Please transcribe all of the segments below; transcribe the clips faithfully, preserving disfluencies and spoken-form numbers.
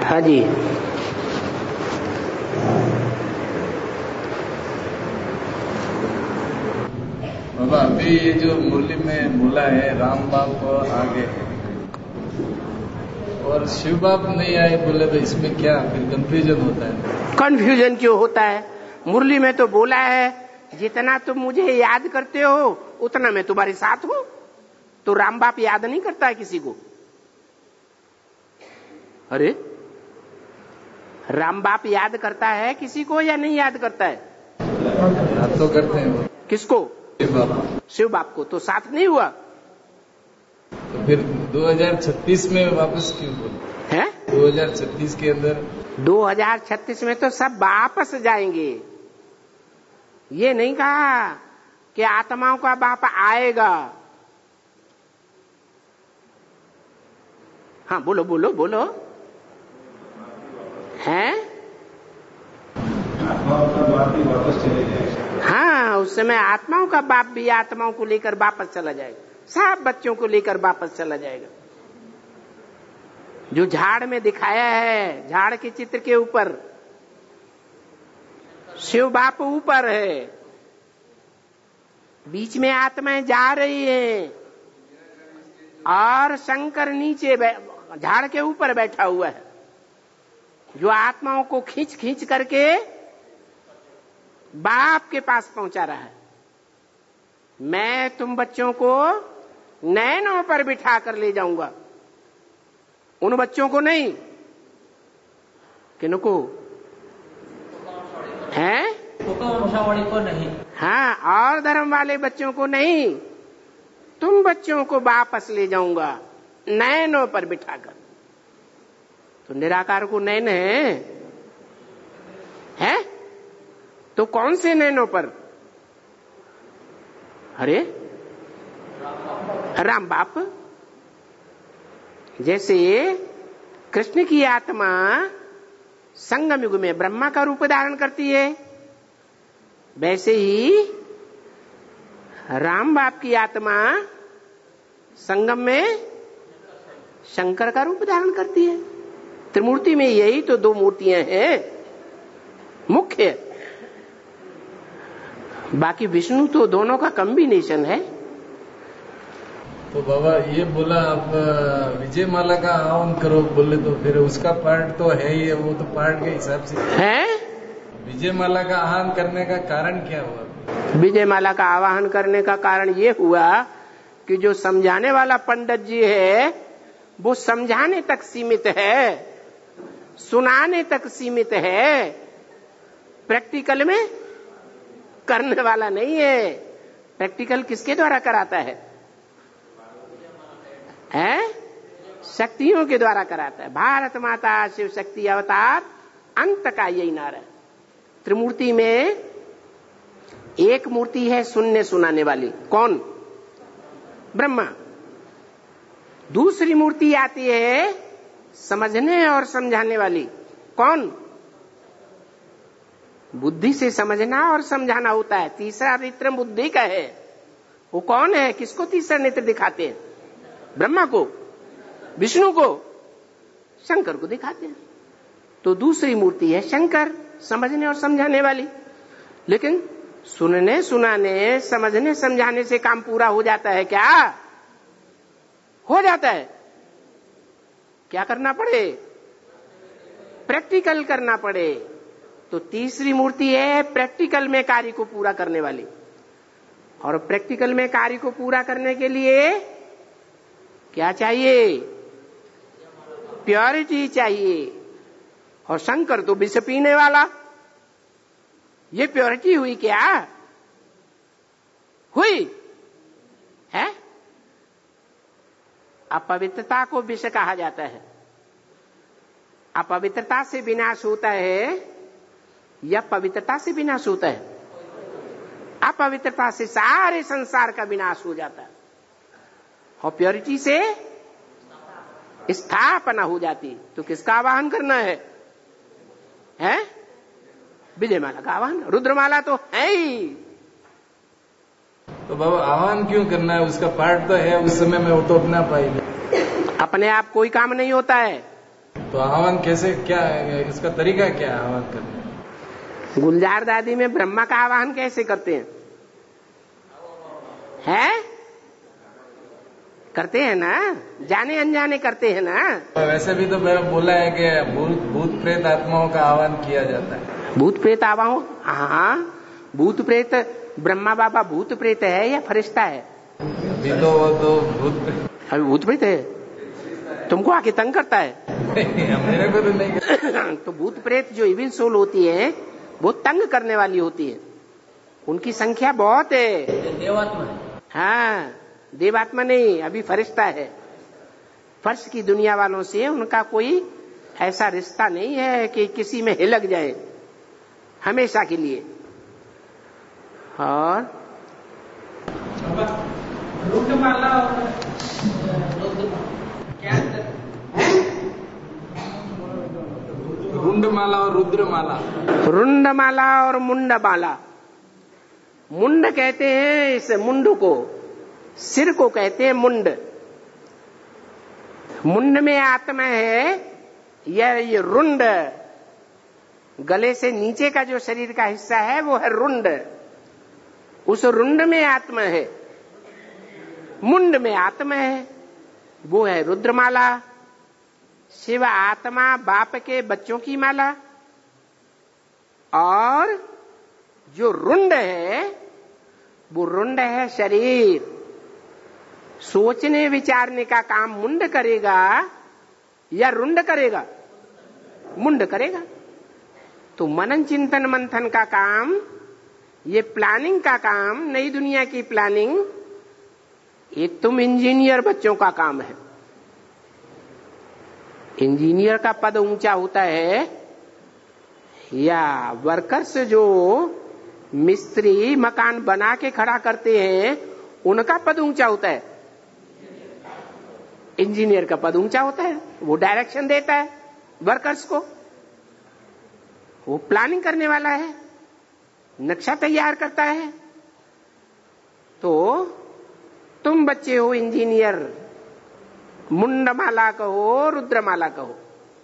हाँ जी। बाबा अभी ये जो मुरली में बोला है राम बाप आगे और शिव बाप नहीं आए बोले तो इसमें क्या फिर कंफ्यूजन होता है? कंफ्यूजन क्यों होता है? मुरली में तो बोला है जितना तुम मुझे याद करते हो उतना मैं तुम्हारे साथ हूं। तो राम बाप याद नहीं करता है किसी को? अरे राम बाप याद करता है किसी को या नहीं याद करता है? याद तो करते हैं। किसको? शिव बाप। शिव बाप को। तो साथ नहीं हुआ? तो फिर दो हज़ार छत्तीस में वापस क्यों बोले हैं? दो हज़ार छत्तीस के अंदर दो हज़ार छत्तीस में तो सब वापस जाएंगे। ये नहीं कहा कि आत्माओं का बाप आएगा। हाँ बोलो बोलो बोलो। हैं? आत्माओं का बाप भी वापस चले जाएगा। हाँ, उस समय आत्माओं का बाप भी आत्माओं को लेकर वापस चला जाएगा। सब बच्चों को लेकर वापस चला जाएगा। जो झाड़ में दिखाया है, झाड़ के चित्र के ऊपर शिव बाप ऊपर है, बीच में आत्माएं जा रही हैं और शंकर नीचे झाड़ के ऊपर बैठा हुआ है, जो आत्माओं को खींच खींच करके बाप के पास पहुंचा रहा है। मैं तुम बच्चों को नैनों पर बिठा कर ले जाऊंगा, उन बच्चों को नहीं। किनको? हैं? वंशावली को नहीं। हाँ, और धर्म वाले बच्चों को नहीं, तुम बच्चों को वापस ले जाऊंगा नैनों पर बिठाकर। तो निराकार को नैन है, है? तो कौन से नैनों पर? अरे राम बाप। जैसे कृष्ण की आत्मा संगम युग में ब्रह्मा का रूप धारण करती है, वैसे ही राम बाप की आत्मा संगम में शंकर का रूप धारण करती है। त्रिमूर्ति में यही तो दो मूर्तियां हैं मुख्य, बाकी विष्णु तो दोनों का कॉम्बिनेशन है। तो बाबा ये बोला आप विजय माला का आह्वान करो बोले, तो फिर उसका पार्ट तो है ही, वो तो पार्ट के हिसाब से है। विजय माला का आह्वान करने का कारण क्या हुआ? विजय माला का आवाहन करने का कारण ये हुआ कि जो समझाने वाला पंडित जी है वो समझाने तक सीमित है, सुनाने तक सीमित है, प्रैक्टिकल में करने वाला नहीं है। प्रैक्टिकल किसके द्वारा कराता है? है? शक्तियों के द्वारा कराता है। भारत माता शिव शक्ति अवतार अंत का यही नारा है। त्रिमूर्ति में एक मूर्ति है सुनने सुनाने वाली, कौन? ब्रह्मा। दूसरी मूर्ति आती है समझने और समझाने वाली, कौन? बुद्धि से समझना और समझाना होता है। तीसरा नेत्र बुद्धि का है, वो कौन है? किसको तीसरा नेत्र दिखाते हैं? ब्रह्मा को, विष्णु को, शंकर को दिखाते हैं। तो दूसरी मूर्ति है शंकर, समझने और समझाने वाली। लेकिन सुनने सुनाने समझने समझाने से काम पूरा हो जाता है क्या? हो जाता है। क्या करना पड़े? प्रैक्टिकल करना पड़े। तो तीसरी मूर्ति है प्रैक्टिकल में कार्य को पूरा करने वाली, और प्रैक्टिकल में कार्य को पूरा करने के लिए क्या चाहिए? प्योरिटी चाहिए। और शंकर तो विष पीने वाला, ये प्योरिटी हुई क्या? हुई है? अपवित्रता को विष कहा जाता है। अपवित्रता से विनाश होता है या पवित्रता से विनाश होता है? अपवित्रता से सारे संसार का विनाश हो जाता है और प्योरिटी से स्थापना हो जाती। तो किसका आवाहन करना है? है? विजय माला का आह्वान। रुद्रमाला तो है ही। तो बाबा आह्वान क्यों करना है? उसका पार्ट तो है, उस समय में वो तो अपना पाएगा। अपने आप कोई काम नहीं होता है, तो आह्वान कैसे, क्या इसका तरीका क्या है आह्वान करने? गुलजार दादी में ब्रह्मा का आह्वान कैसे करते हैं? है करते हैं ना, जाने अनजाने करते हैं ना। वैसे भी तो मैंने बोला है कि भूत भूत प्रेत आत्माओं का आह्वान किया जाता है। भूत प्रेत आवाओं, हाँ भूत प्रेत, ब्रह्मा बाबा भूत प्रेत है या फरिश्ता है? अभी तो वो तो भूत प्रेत, अभी भूत प्रेत है। तुमको आके तंग करता है? मेरे को तो नहीं। तो भूत प्रेत जो इविल सोल होती है वो तंग करने वाली होती है, उनकी संख्या बहुत है। देवात्मा है। हाँ देवात्मा नहीं, अभी फरिश्ता है। फर्श की दुनिया वालों से उनका कोई ऐसा रिश्ता नहीं है कि किसी में हिलक जाए हमेशा के लिए। और रुद्रमाला और क्या रुंडमाला और रुद्रमाला। रुंडमाला और मुंडमाला। मुंड कहते हैं इस मुंड को, सिर को कहते हैं मुंड। मुंड में आत्मा है, यह ये रुंड, गले से नीचे का जो शरीर का हिस्सा है वो है रुंड। उस रुंड में आत्मा है, मुंड में आत्मा है, वो है रुद्रमाला। शिव आत्मा बाप के बच्चों की माला। और जो रुंड है वो रुंड है शरीर। सोचने विचारने का काम मुंड करेगा या रुंड करेगा? मुंड करेगा। तो मनन चिंतन मंथन का काम, ये प्लानिंग का काम, नई दुनिया की प्लानिंग, ये तुम इंजीनियर बच्चों का काम है। इंजीनियर का पद ऊंचा होता है या वर्कर्स जो मिस्त्री मकान बना के खड़ा करते हैं उनका पद ऊंचा होता है? इंजीनियर का पद ऊंचा होता है, वो डायरेक्शन देता है वर्कर्स को, वो प्लानिंग करने वाला है, नक्शा तैयार करता है। तो तुम बच्चे हो इंजीनियर, मुंडमाला कहो रुद्रमाला कहो,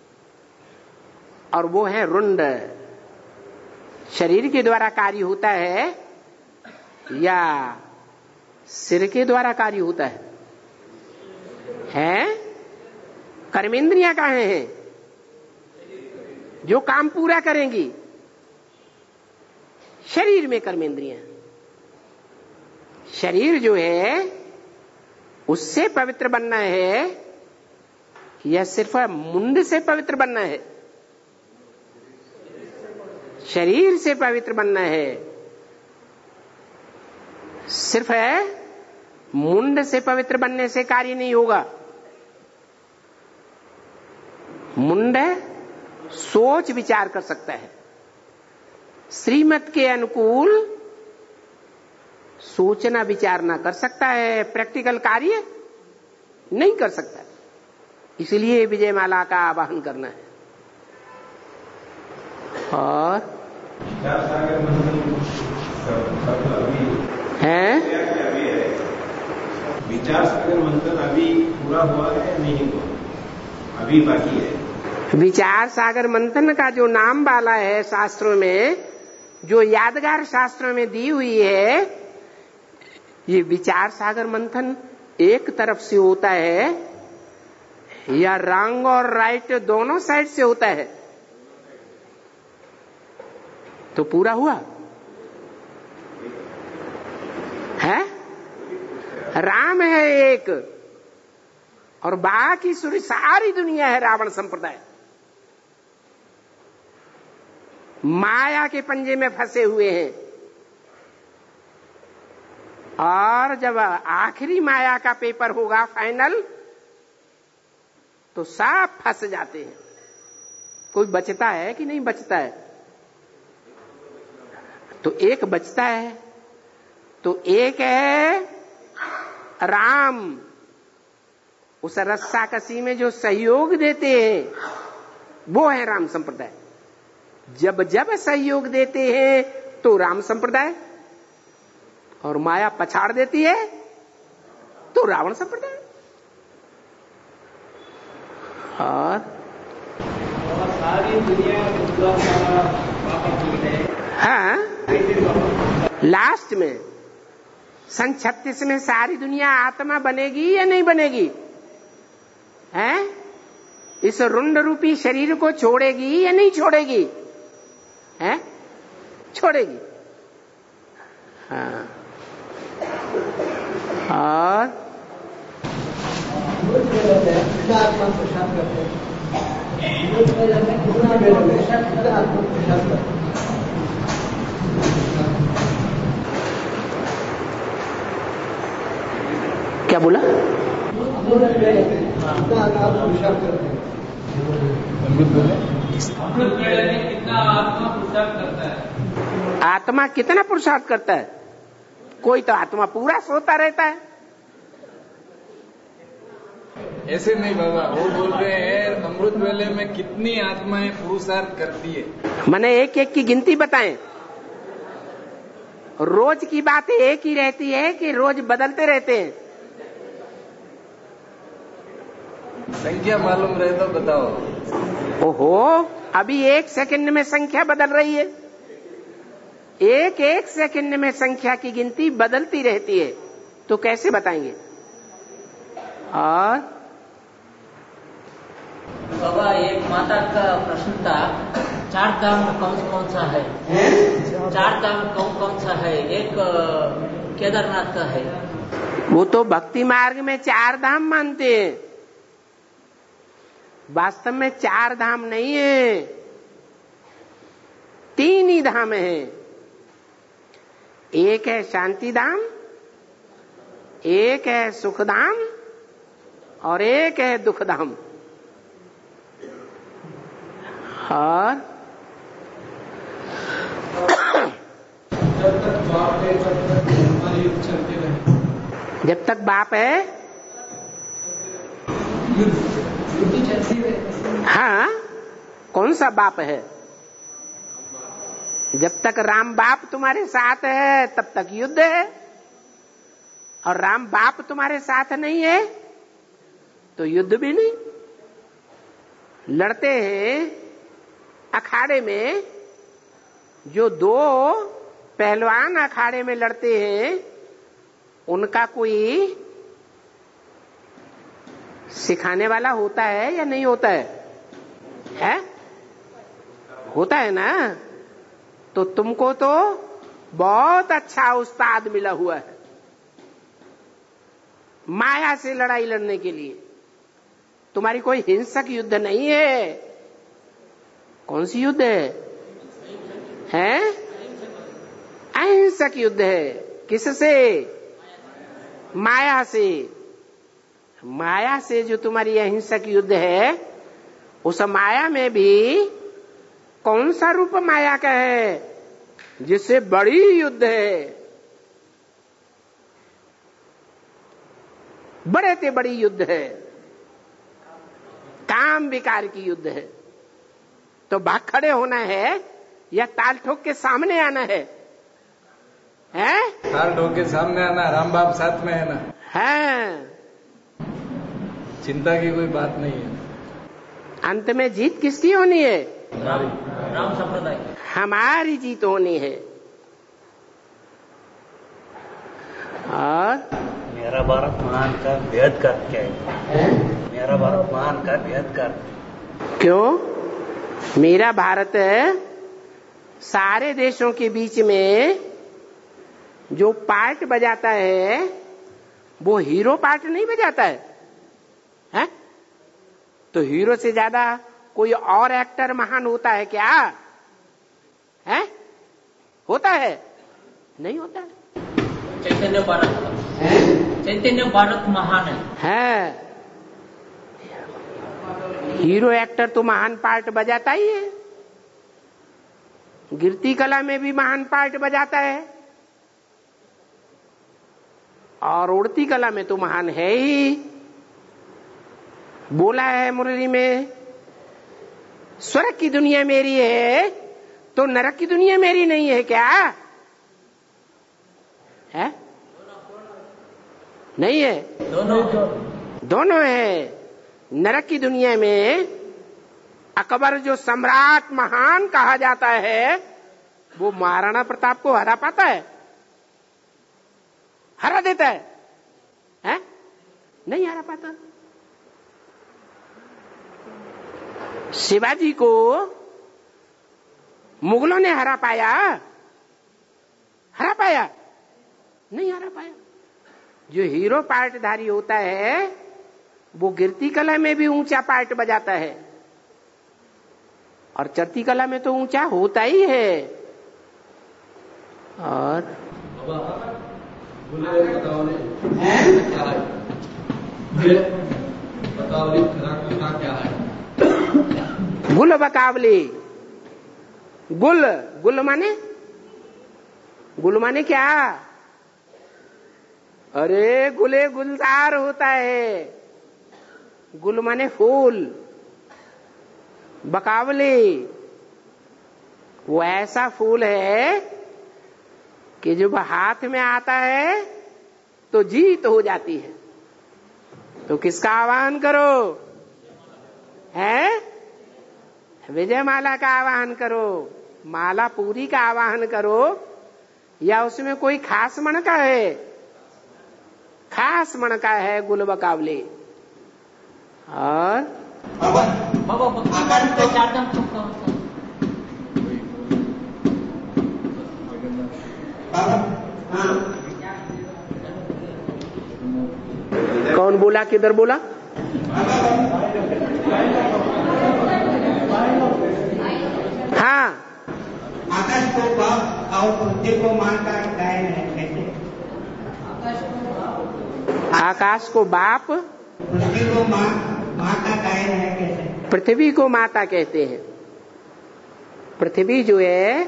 और वो है रुंड। शरीर के द्वारा कार्य होता है या सिर के द्वारा कार्य होता है? हैं? कर्मेंद्रियां कहाँ हैं जो काम पूरा करेंगी? शरीर में कर्मेंद्रियां। शरीर जो है उससे पवित्र बनना है या सिर्फ मुंड से पवित्र बनना है? शरीर से पवित्र बनना है। सिर्फ है मुंड से पवित्र बनने से कार्य नहीं होगा। मुंड सोच विचार कर सकता है, श्रीमत के अनुकूल सोचना विचारना कर सकता है, प्रैक्टिकल कार्य नहीं कर सकता। इसलिए विजयमाला का आवाहन करना है। और है विचार सागर मंथन अभी पूरा हुआ है नहीं हुआ, अभी बाकी है। विचार सागर मंथन का जो नाम वाला है शास्त्रों में, जो यादगार शास्त्रों में दी हुई है, ये विचार सागर मंथन एक तरफ से होता है या रॉन्ग और राइट दोनों साइड से होता है? तो पूरा हुआ है? राम है एक और बाकी सूरी सारी दुनिया है रावण संप्रदाय, माया के पंजे में फंसे हुए हैं। और जब आखिरी माया का पेपर होगा फाइनल, तो सब फंस जाते हैं। कोई बचता है कि नहीं बचता है? तो एक बचता है, तो एक है राम। उस रस्साकसी में जो सहयोग देते हैं वो है राम संप्रदाय। जब जब सहयोग देते हैं तो राम संप्रदाय, और माया पछाड़ देती है तो रावण संप्रदाय। और हाँ, लास्ट में सन छत्तीस में सारी दुनिया आत्मा बनेगी या नहीं बनेगी? हैं? इस रुंड रूपी शरीर को छोड़ेगी या नहीं छोड़ेगी? हैं? छोड़ेगी। हाँ। और क्या बोला? आत्मा कितना पुरुषार्थ करता है? कोई तो आत्मा पूरा सोता रहता है। ऐसे नहीं बाबा, वो बोल रहे हैं अमृत वेले में कितनी आत्माएं पुरुषार्थ करती है। मैंने एक एक की गिनती बताएं। रोज की बात एक ही रहती है कि रोज बदलते रहते हैं? संख्या मालूम रहे तो बताओ। ओहो, अभी एक सेकंड में संख्या बदल रही है। एक एक सेकंड में संख्या की गिनती बदलती रहती है, तो कैसे बताएंगे? और बाबा, एक माता का प्रश्न था, चार धाम कौन कौन सा है? चार धाम कौन कौन सा है? एक केदारनाथ का है। वो तो भक्ति मार्ग में चार धाम मानते हैं, वास्तव में चार धाम नहीं है, तीन ही धाम है। एक है शांति धाम, एक है सुख धाम और एक है दुख धाम। और जब तक बाप है, हाँ, कौन सा बाप है? जब तक राम बाप तुम्हारे साथ है तब तक युद्ध है, और राम बाप तुम्हारे साथ नहीं है तो युद्ध भी नहीं। लड़ते हैं अखाड़े में, जो दो पहलवान अखाड़े में लड़ते हैं, उनका कोई सिखाने वाला होता है या नहीं होता है? है? होता है ना? तो तुमको तो बहुत अच्छा उस्ताद मिला हुआ है माया से लड़ाई लड़ने के लिए। तुम्हारी कोई हिंसक युद्ध नहीं है। कौन सी युद्ध है? हैं? अहिंसक युद्ध है। किससे? माया से। माया से जो तुम्हारी अहिंसक युद्ध है, उस माया में भी कौन सा रूप माया का है जिससे बड़ी युद्ध है? बड़े से बड़ी युद्ध है, काम विकार की युद्ध है। तो भाग खड़े होना है या ताल ठोक के सामने आना है? हैं? ताल ठोक के सामने आना, राम बाप साथ में है ना। है, चिंता की कोई बात नहीं है। अंत में जीत किसकी होनी है? राम राम संप्रदाय। हमारी जीत होनी है। और मेरा भारत महान का भेद कर क्या है? मेरा भारत महान का भेद कर क्यों? मेरा भारत सारे देशों के बीच में जो पार्ट बजाता है वो हीरो पार्ट नहीं बजाता है, है? तो हीरो से ज्यादा कोई और एक्टर महान होता है क्या? है? होता है? नहीं होता है। चैतन्य भारत, चैतन्य भारत महान है। है, हीरो एक्टर तो महान पार्ट बजाता ही है। गिरती कला में भी महान पार्ट बजाता है, और उड़ती कला में तो महान है ही। बोला है मुरली में, स्वर्ग की दुनिया मेरी है तो नरक की दुनिया मेरी नहीं है क्या? है? नहीं है, दोनों दोनों है। नरक की दुनिया में अकबर जो सम्राट महान कहा जाता है, वो महाराणा प्रताप को हरा पाता है? हरा देता है, है? नहीं हरा पाता। शिवाजी को मुगलों ने हरा पाया? हरा पाया? नहीं हरा पाया। जो हीरो पार्टधारी होता है वो गिरती कला में भी ऊंचा पार्ट बजाता है और चढ़ती कला में तो ऊंचा होता ही है। और गुल बकावली, गुल, गुल माने, गुल माने क्या? अरे गुले गुलजार होता है, गुल माने फूल। बकावली वो ऐसा फूल है कि जब हाथ में आता है तो जीत हो जाती है। तो किसका आह्वान करो? है विजय माला का आह्वान करो, माला पूरी का आह्वान करो, या उसमें कोई खास मणका है? खास मणका है गुल बकावली। और बाबा आकाश का चार धाम कौन कौन सा? कौन बोला, किधर बोला? हाँ, आकाश को बाप और पृथ्वी को मां का गायन है कैसे? आकाश को बाप, पृथ्वी को मां मां का गायन है कैसे? पृथ्वी को माता कहते हैं। पृथ्वी जो है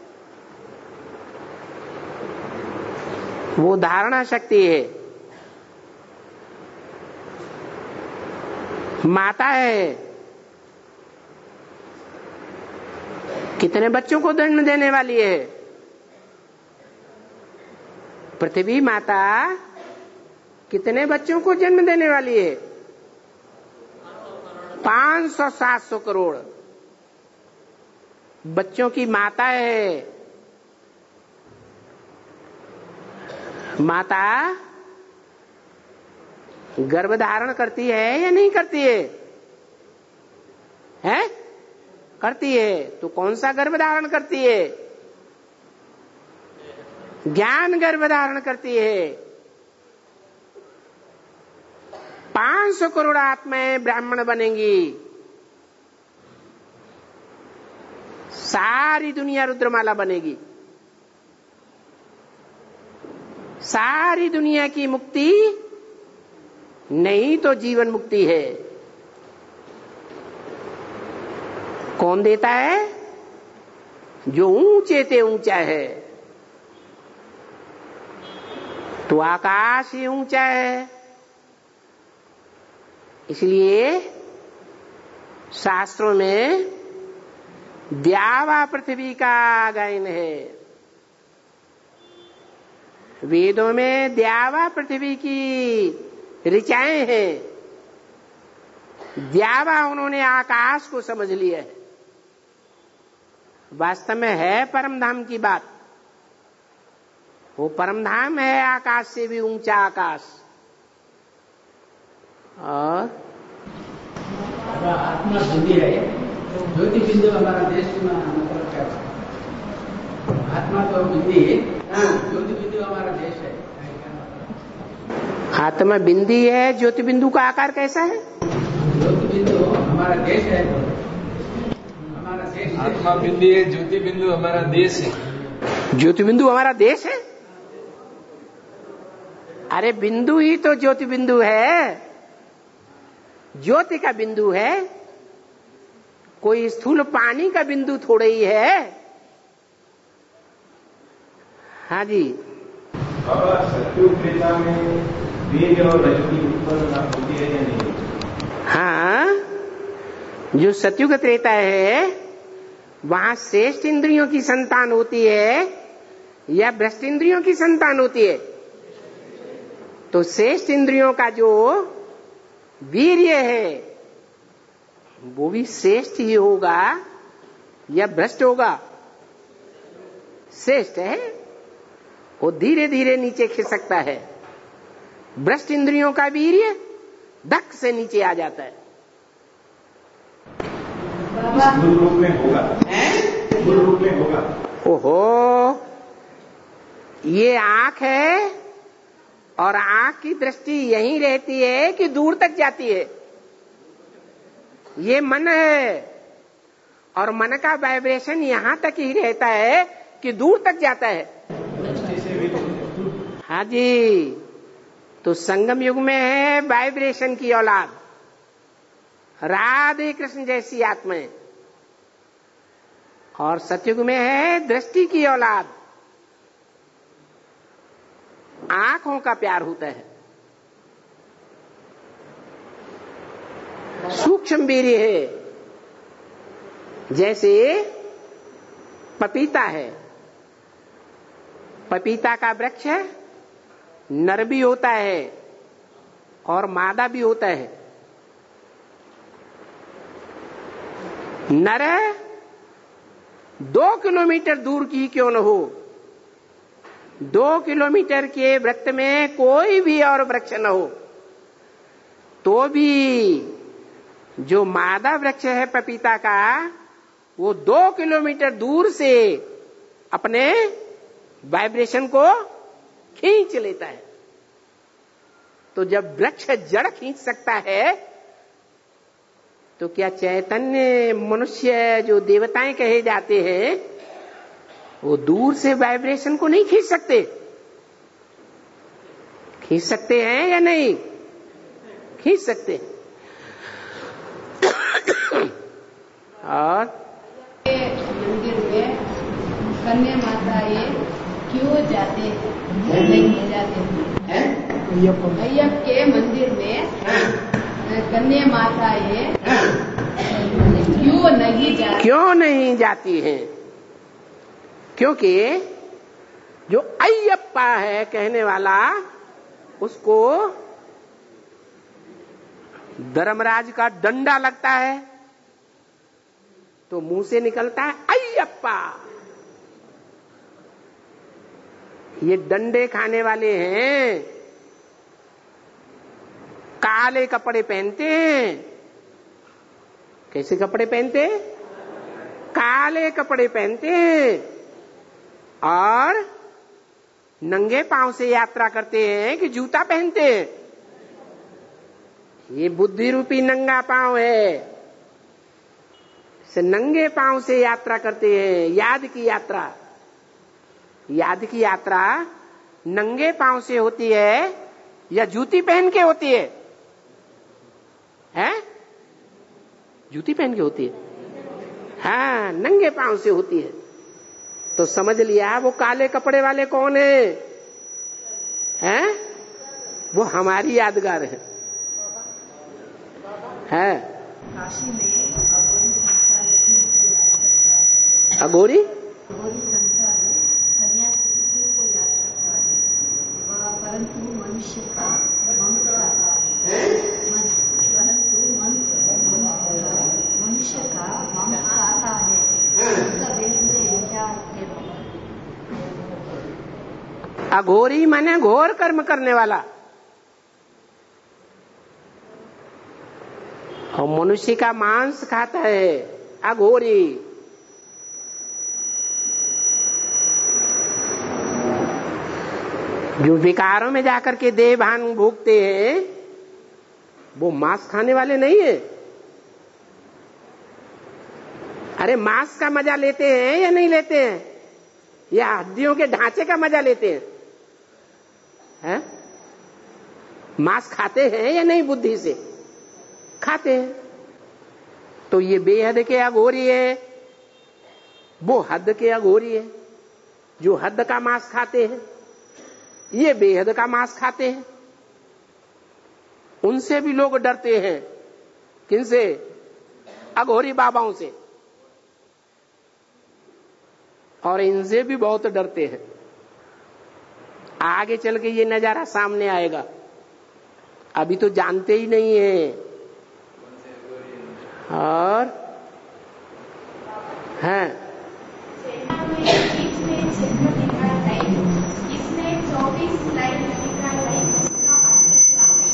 वो धारणा शक्ति है, माता है। कितने बच्चों को जन्म देने वाली है? पृथ्वी माता कितने बच्चों को जन्म देने वाली है? पांच सौ सात सौ करोड़ बच्चों की माता है। माता गर्भ धारण करती है या नहीं करती है? हैं? करती है। तो कौन सा गर्भ धारण करती है? ज्ञान गर्भ धारण करती है। पांच सौ करोड़ आत्माएं ब्राह्मण बनेंगी, सारी दुनिया रुद्रमाला बनेगी, सारी दुनिया की मुक्ति नहीं तो जीवन मुक्ति है। कौन देता है? जो ऊंचे ते ऊंचा है। तो आकाश ही ऊंचा है, इसलिए शास्त्रों में द्यावा पृथ्वी का गायन है। वेदों में द्यावा पृथ्वी की ऋचाएं हैं। द्यावा उन्होंने आकाश को समझ लिया है। वास्तव में है परमधाम की बात। वो परमधाम है आकाश से भी ऊंचा आकाश। और आत्मा बिंदी है, ज्योति बिंदु हमारा देश में मतलब क्या? आत्मा तो बिंदी है, ज्योति बिंदु हमारा देश है। आत्मा बिंदी है, ज्योति बिंदु का आकार कैसा है? ज्योति बिंदु हमारा देश है, हमारा देश। आत्मा बिंदी है, ज्योति बिंदु हमारा देश है। ज्योति बिंदु हमारा देश है? अरे बिंदु ही तो ज्योति बिंदु है, ज्योति का बिंदु है। कोई स्थूल पानी का बिंदु थोड़ा ही है। हाँ जी। और सत्युग त्रेता में वीर और रजनी उत्पन्न होती है या नहीं? हाँ, जो सत्युग त्रेता है वहां श्रेष्ठ इंद्रियों की संतान होती है या भ्रष्ट इंद्रियों की संतान होती है? तो श्रेष्ठ इंद्रियों का जो वीर्य है वो भी श्रेष्ठ ही होगा या भ्रष्ट होगा? श्रेष्ठ है, वो धीरे धीरे नीचे खिसकता है। भ्रष्ट इंद्रियों का वीर्य धक से नीचे आ जाता है। स्थूल रूप में होगा, स्थूल रूप में होगा। ओहो, ये आंख है और आंख की दृष्टि यहीं रहती है कि दूर तक जाती है? ये मन है और मन का वाइब्रेशन यहां तक ही रहता है कि दूर तक जाता है? हाँ जी, तो संगम युग में है वाइब्रेशन की औलाद, राधे कृष्ण जैसी आत्माएं, और सतयुग में है दृष्टि की औलाद, आंखों का प्यार होता है। सूक्ष्म वीर्य है, जैसे पपीता है। पपीता का वृक्ष नर भी होता है और मादा भी होता है। नर दो किलोमीटर दूर की क्यों न हो, दो किलोमीटर के वृत्त में कोई भी और वृक्ष न हो, तो भी जो मादा वृक्ष है पपीता का, वो दो किलोमीटर दूर से अपने वाइब्रेशन को खींच लेता है। तो जब वृक्ष जड़ खींच सकता है, तो क्या चैतन्य मनुष्य जो देवताएं कहे जाते हैं, वो दूर से वाइब्रेशन को नहीं खींच सकते? खींच सकते हैं या नहीं? खींच सकते। और मंदिर में कन्या माता ये क्यों जाते हैं? नहीं जाते हैं? अय्यप के मंदिर में कन्या माता ये क्यों नहीं जाती? क्यों नहीं जाती हैं? क्योंकि जो अय्यप्पा है कहने वाला, उसको धर्मराज का डंडा लगता है तो मुंह से निकलता है अय्यप्पा। ये डंडे खाने वाले हैं, काले कपड़े पहनते हैं। कैसे कपड़े पहनते? काले कपड़े पहनते हैं और नंगे पांव से यात्रा करते हैं कि जूता पहनते हैं? ये बुद्धि रूपी नंगा पांव है, से नंगे पांव से यात्रा करते हैं। याद की यात्रा, याद की यात्रा नंगे पांव से होती है या जूती पहन के होती है? हैं? जूती पहन के होती है? हाँ, नंगे पांव से होती है। तो समझ लिया वो काले कपड़े वाले कौन है? हैं? वो हमारी यादगार है। है काशी में अघोरी संसार को याद करता है। अघोरी अघोरी संसार सन्यासी को याद करता है, वह परंतु मनुष्य का ममता परंतु मनुष्य का ममता आता है। उसका वेद क्या है? अघोरी माने घोर कर्म करने वाला, और मनुष्य का मांस खाता है अघोरी। जो विकारों में जाकर के देह भान भोगते हैं, वो मांस खाने वाले नहीं है। अरे मांस का मजा लेते हैं या नहीं लेते हैं? या हड्डियों के ढांचे का मजा लेते हैं? हैं? मांस खाते हैं या नहीं? बुद्धि से खाते हैं। तो ये बेहद के अघोरी है, वो हद के अघोरी है। जो हद का मांस खाते हैं, ये बेहद का मांस खाते हैं। उनसे भी लोग डरते हैं। किनसे? अघोरी बाबाओं से। और इनसे भी बहुत डरते हैं। आगे चल के ये नजारा सामने आएगा, अभी तो जानते ही नहीं है। और हाँ इसमें चौबीस लाइन लिखा है, इसका अर्थ क्या है?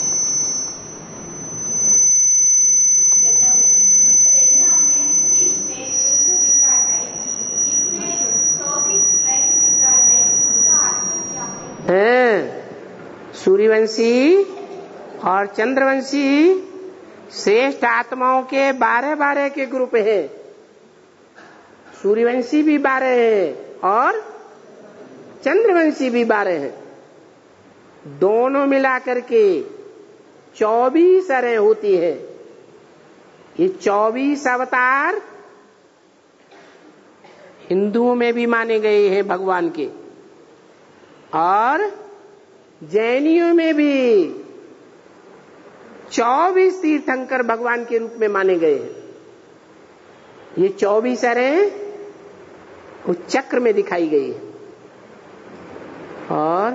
सूर्यवंशी और चंद्रवंशी श्रेष्ठ आत्माओं के बारह बारह के ग्रुप है। सूर्यवंशी भी बारह है और चंद्रवंशी भी बारह है। दोनों मिलाकर के चौबीस अरे होती है। ये चौबीस अवतार हिंदुओं में भी माने गए हैं भगवान के, और जैनियों में भी चौबीस तीर्थंकर भगवान के रूप में माने गए हैं। ये चौबीस अरें उस चक्र में दिखाई गई है। और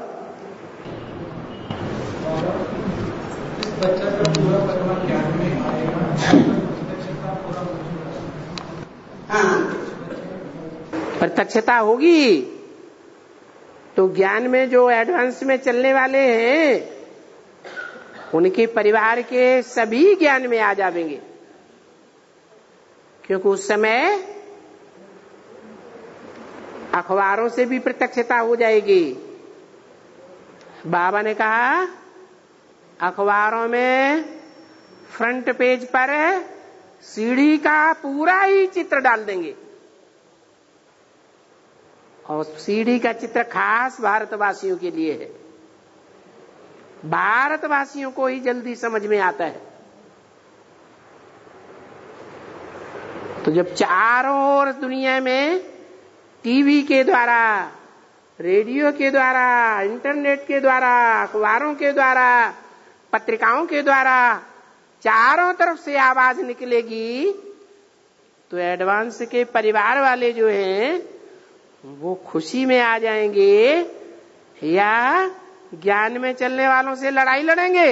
बच्चा का पूरा परिवार ज्ञान में आएगा, प्रत्यक्षता होगी तो ज्ञान में जो एडवांस में चलने वाले हैं उनके परिवार के सभी ज्ञान में आ जाएंगे, क्योंकि उस समय अखबारों से भी प्रत्यक्षता हो जाएगी। बाबा ने कहा अखबारों में फ्रंट पेज पर सीढ़ी का पूरा ही चित्र डाल देंगे, और सीढ़ी का चित्र खास भारतवासियों के लिए है। भारतवासियों को ही जल्दी समझ में आता है। तो जब चारों ओर दुनिया में टीवी के द्वारा, रेडियो के द्वारा, इंटरनेट के द्वारा, अखबारों के द्वारा, पत्रिकाओं के द्वारा चारों तरफ से आवाज निकलेगी, तो एडवांस के परिवार वाले जो हैं वो खुशी में आ जाएंगे, या ज्ञान में चलने वालों से लड़ाई लड़ेंगे?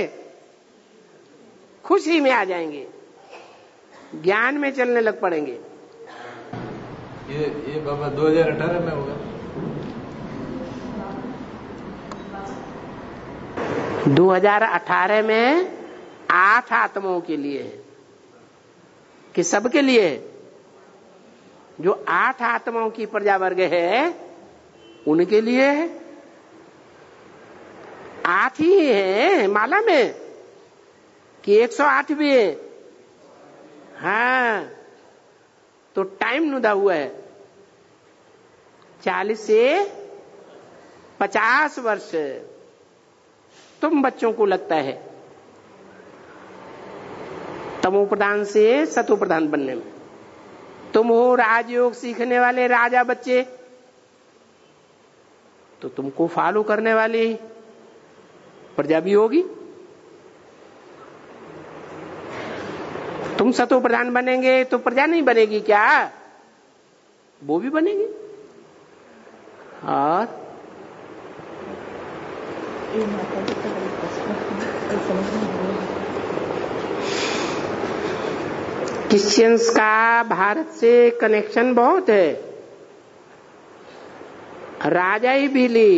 खुशी में आ जाएंगे, ज्ञान में चलने लग पड़ेंगे। ये ये बाबा दो हज़ार अठारह में होगा। दो हज़ार अठारह में आठ आत्माओं के लिए है कि सबके लिए है। जो आठ आत्माओं की प्रजा वर्ग है उनके लिए है। आठ ही है माला में कि एक सौ आठ भी है? हाँ, तो टाइम नुदा हुआ है चालीस से पचास वर्ष तुम बच्चों को लगता है तमो प्रधान से सतो प्रधान बनने में। तुम हो राजयोग सीखने वाले राजा बच्चे, तो तुमको फॉलो करने वाली प्रजा भी होगी। तुम सतो प्रधान बनेंगे तो प्रजा नहीं बनेगी क्या? वो भी बनेगी। और क्रिश्चियंस का भारत से कनेक्शन बहुत है। राजा ही भी ली,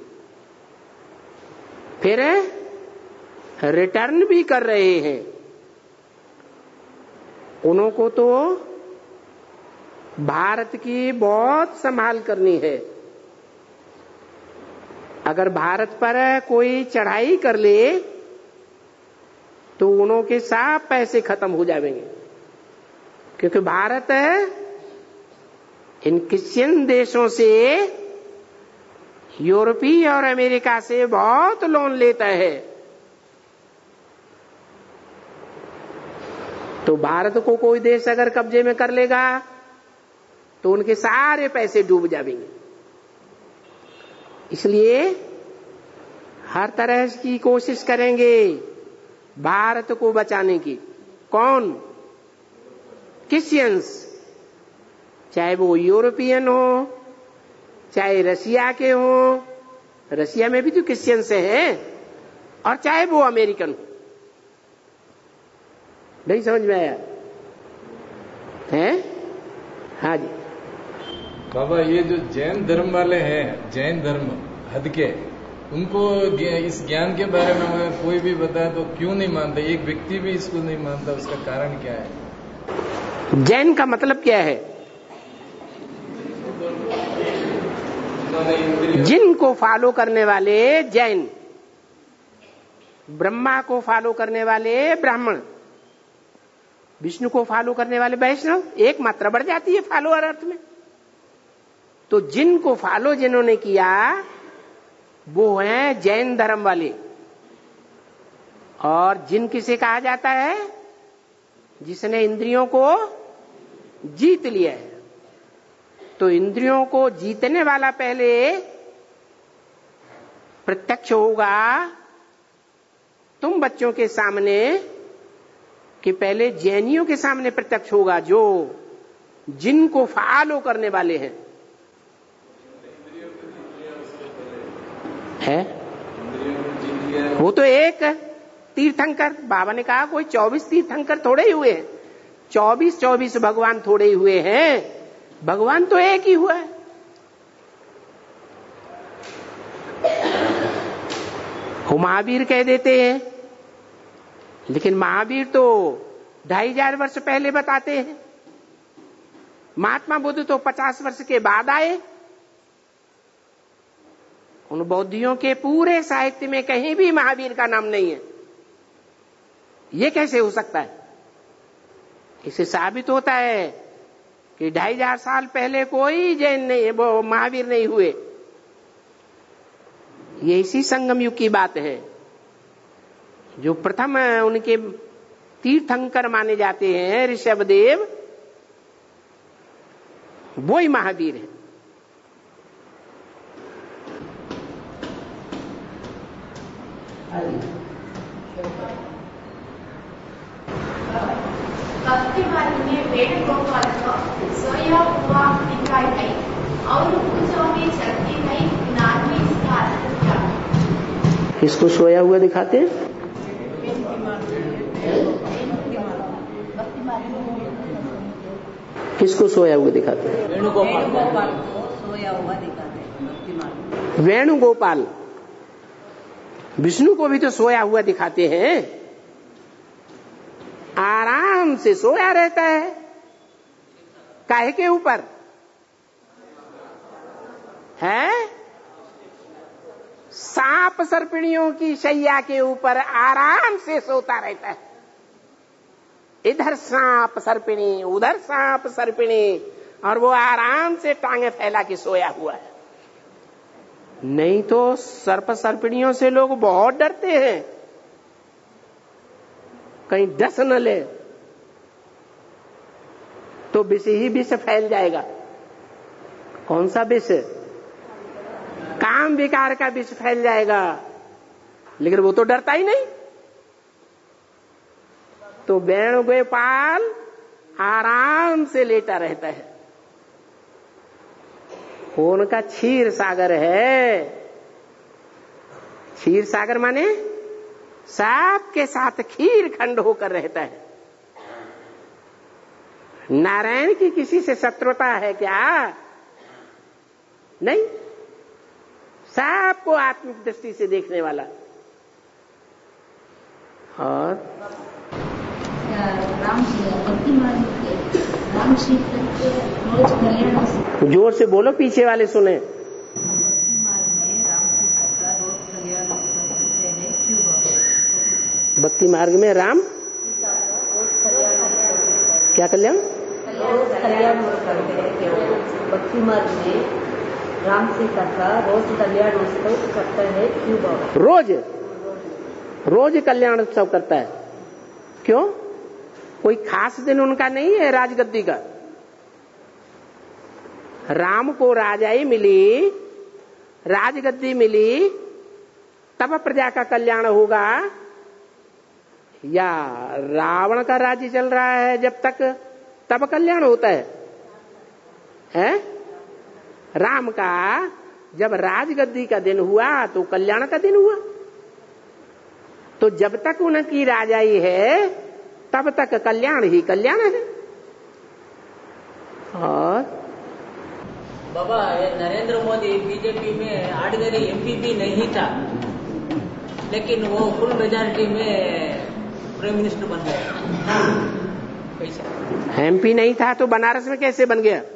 फिर रिटर्न भी कर रहे हैं। उनको तो भारत की बहुत संभाल करनी है। अगर भारत पर कोई चढ़ाई कर ले तो उन्हों के सब पैसे खत्म हो जाएंगे, क्योंकि भारत इन क्रिश्चियन देशों से, यूरोपीय और अमेरिका से बहुत लोन लेता है। तो भारत को कोई देश अगर कब्जे में कर लेगा तो उनके सारे पैसे डूब जाएंगे। इसलिए हर तरह की कोशिश करेंगे भारत को बचाने की। कौन? क्रिश्चियंस, चाहे वो यूरोपियन हो, चाहे रसिया के हो, रसिया में भी तो क्रिश्चियंस हैं, और चाहे वो अमेरिकन हो। नहीं समझ में आया? हैं? हाँ जी बाबा, ये जो जैन धर्म वाले हैं, जैन धर्म हद के, उनको इस ज्ञान के बारे में अगर कोई भी बताए तो क्यों नहीं मानते? एक व्यक्ति भी इसको नहीं मानता, उसका कारण क्या है? जैन का मतलब क्या है? जिनको फॉलो करने वाले जैन, ब्रह्मा को फॉलो करने वाले ब्राह्मण, विष्णु को फॉलो करने वाले वैष्णव, एक मात्रा बढ़ जाती है फॉलोअर अर्थ में। तो जिनको फॉलो जिन्होंने किया वो हैं जैन धर्म वाले। और जिन किसे कहा जाता है? जिसने इंद्रियों को जीत लिया है। तो इंद्रियों को जीतने वाला पहले प्रत्यक्ष होगा तुम बच्चों के सामने, कि पहले जैनियों के सामने प्रत्यक्ष होगा, जो जिनको फॉलो करने वाले हैं। है वो तो एक तीर्थंकर, बाबा ने कहा कोई चौबीस तीर्थंकर थोड़े ही हुए हैं, चौबीस चौबीस भगवान थोड़े ही हुए हैं, भगवान तो एक ही हुआ है। वो महावीर कह देते हैं, लेकिन महावीर तो ढाई हजार वर्ष पहले बताते हैं। महात्मा बुद्ध तो पचास वर्ष के बाद आए। उन बौद्धियों के पूरे साहित्य में कहीं भी महावीर का नाम नहीं है। ये कैसे हो सकता है? इससे साबित होता है कि ढाई हजार साल पहले कोई जैन नहीं, वो महावीर नहीं हुए। ये इसी संगम युग की बात है। जो प्रथम उनके तीर्थंकर माने जाते हैं ऋषभदेव, वो ही महावीर है। भक्ति मार्ग में वेणुगोपाल को सोया हुआ दिखाई गई और पूजों में चलती गई ज्ञान में इसका अर्थ क्या? किसको सोया हुआ दिखाते हैं? किसको सोया हुआ दिखाते हैं? वेणुगोपाल को सोया हुआ दिखाते हैं। वेणुगोपाल विष्णु को भी तो सोया हुआ दिखाते हैं। आराम से सोया रहता है। काहे के ऊपर है? सांप सर्पिणियों की शैया के ऊपर आराम से सोता रहता है। इधर सांप सर्पिणी, उधर सांप सर्पिणी, और वो आराम से टांगे फैला के सोया हुआ है। नहीं तो सर्प सर्पिणियों से लोग बहुत डरते हैं, कहीं डस न ले तो विष ही विष फैल जाएगा। कौन सा विष? काम विकार का विष फैल जाएगा। लेकिन वो तो डरता ही नहीं। तो वेणुगोपाल आराम से लेटा रहता है। उनका क्षीर सागर है। क्षीर सागर माने साथ के साथ खीर खंड होकर रहता है। नारायण की किसी से शत्रुता है क्या? नहीं। सबको आत्मिक दृष्टि से देखने वाला। और राम भक्ति मार्ग के राम क्षेत्र के रोज कल्याण, जोर से बोलो, पीछे वाले सुने। भक्ति मार्ग में राम सीता का रोज कल्याण करते हैं, क्यों बाबा? भक्ति मार्ग में राम सीता का रोज कल्याण करते हैं। क्या कल्याण? रोज कल्याण करते हैं क्यों? भक्ति मार्ग में राम सीता का रोज कल्याण उत्सव करता है, क्यों बाबा? रोज रोज कल्याण उत्सव करता है। क्यों? कोई खास दिन उनका नहीं है राजगद्दी का। राम को राजाई मिली, राजगद्दी मिली, तब प्रजा का कल्याण होगा, या रावण का राज्य चल रहा है जब तक तब कल्याण होता है? हैं? राम का जब राजगद्दी का दिन हुआ तो कल्याण का दिन हुआ। तो जब तक उनकी राजाई है तब तक कल्याण ही कल्याण है। और बाबा ये नरेंद्र मोदी बीजेपी में ऑर्डिनरी एमपी भी नहीं था, लेकिन वो फुल मेजॉरिटी में प्राइम मिनिस्टर बन गया। कैसा? एमपी नहीं था तो बनारस में कैसे बन गया?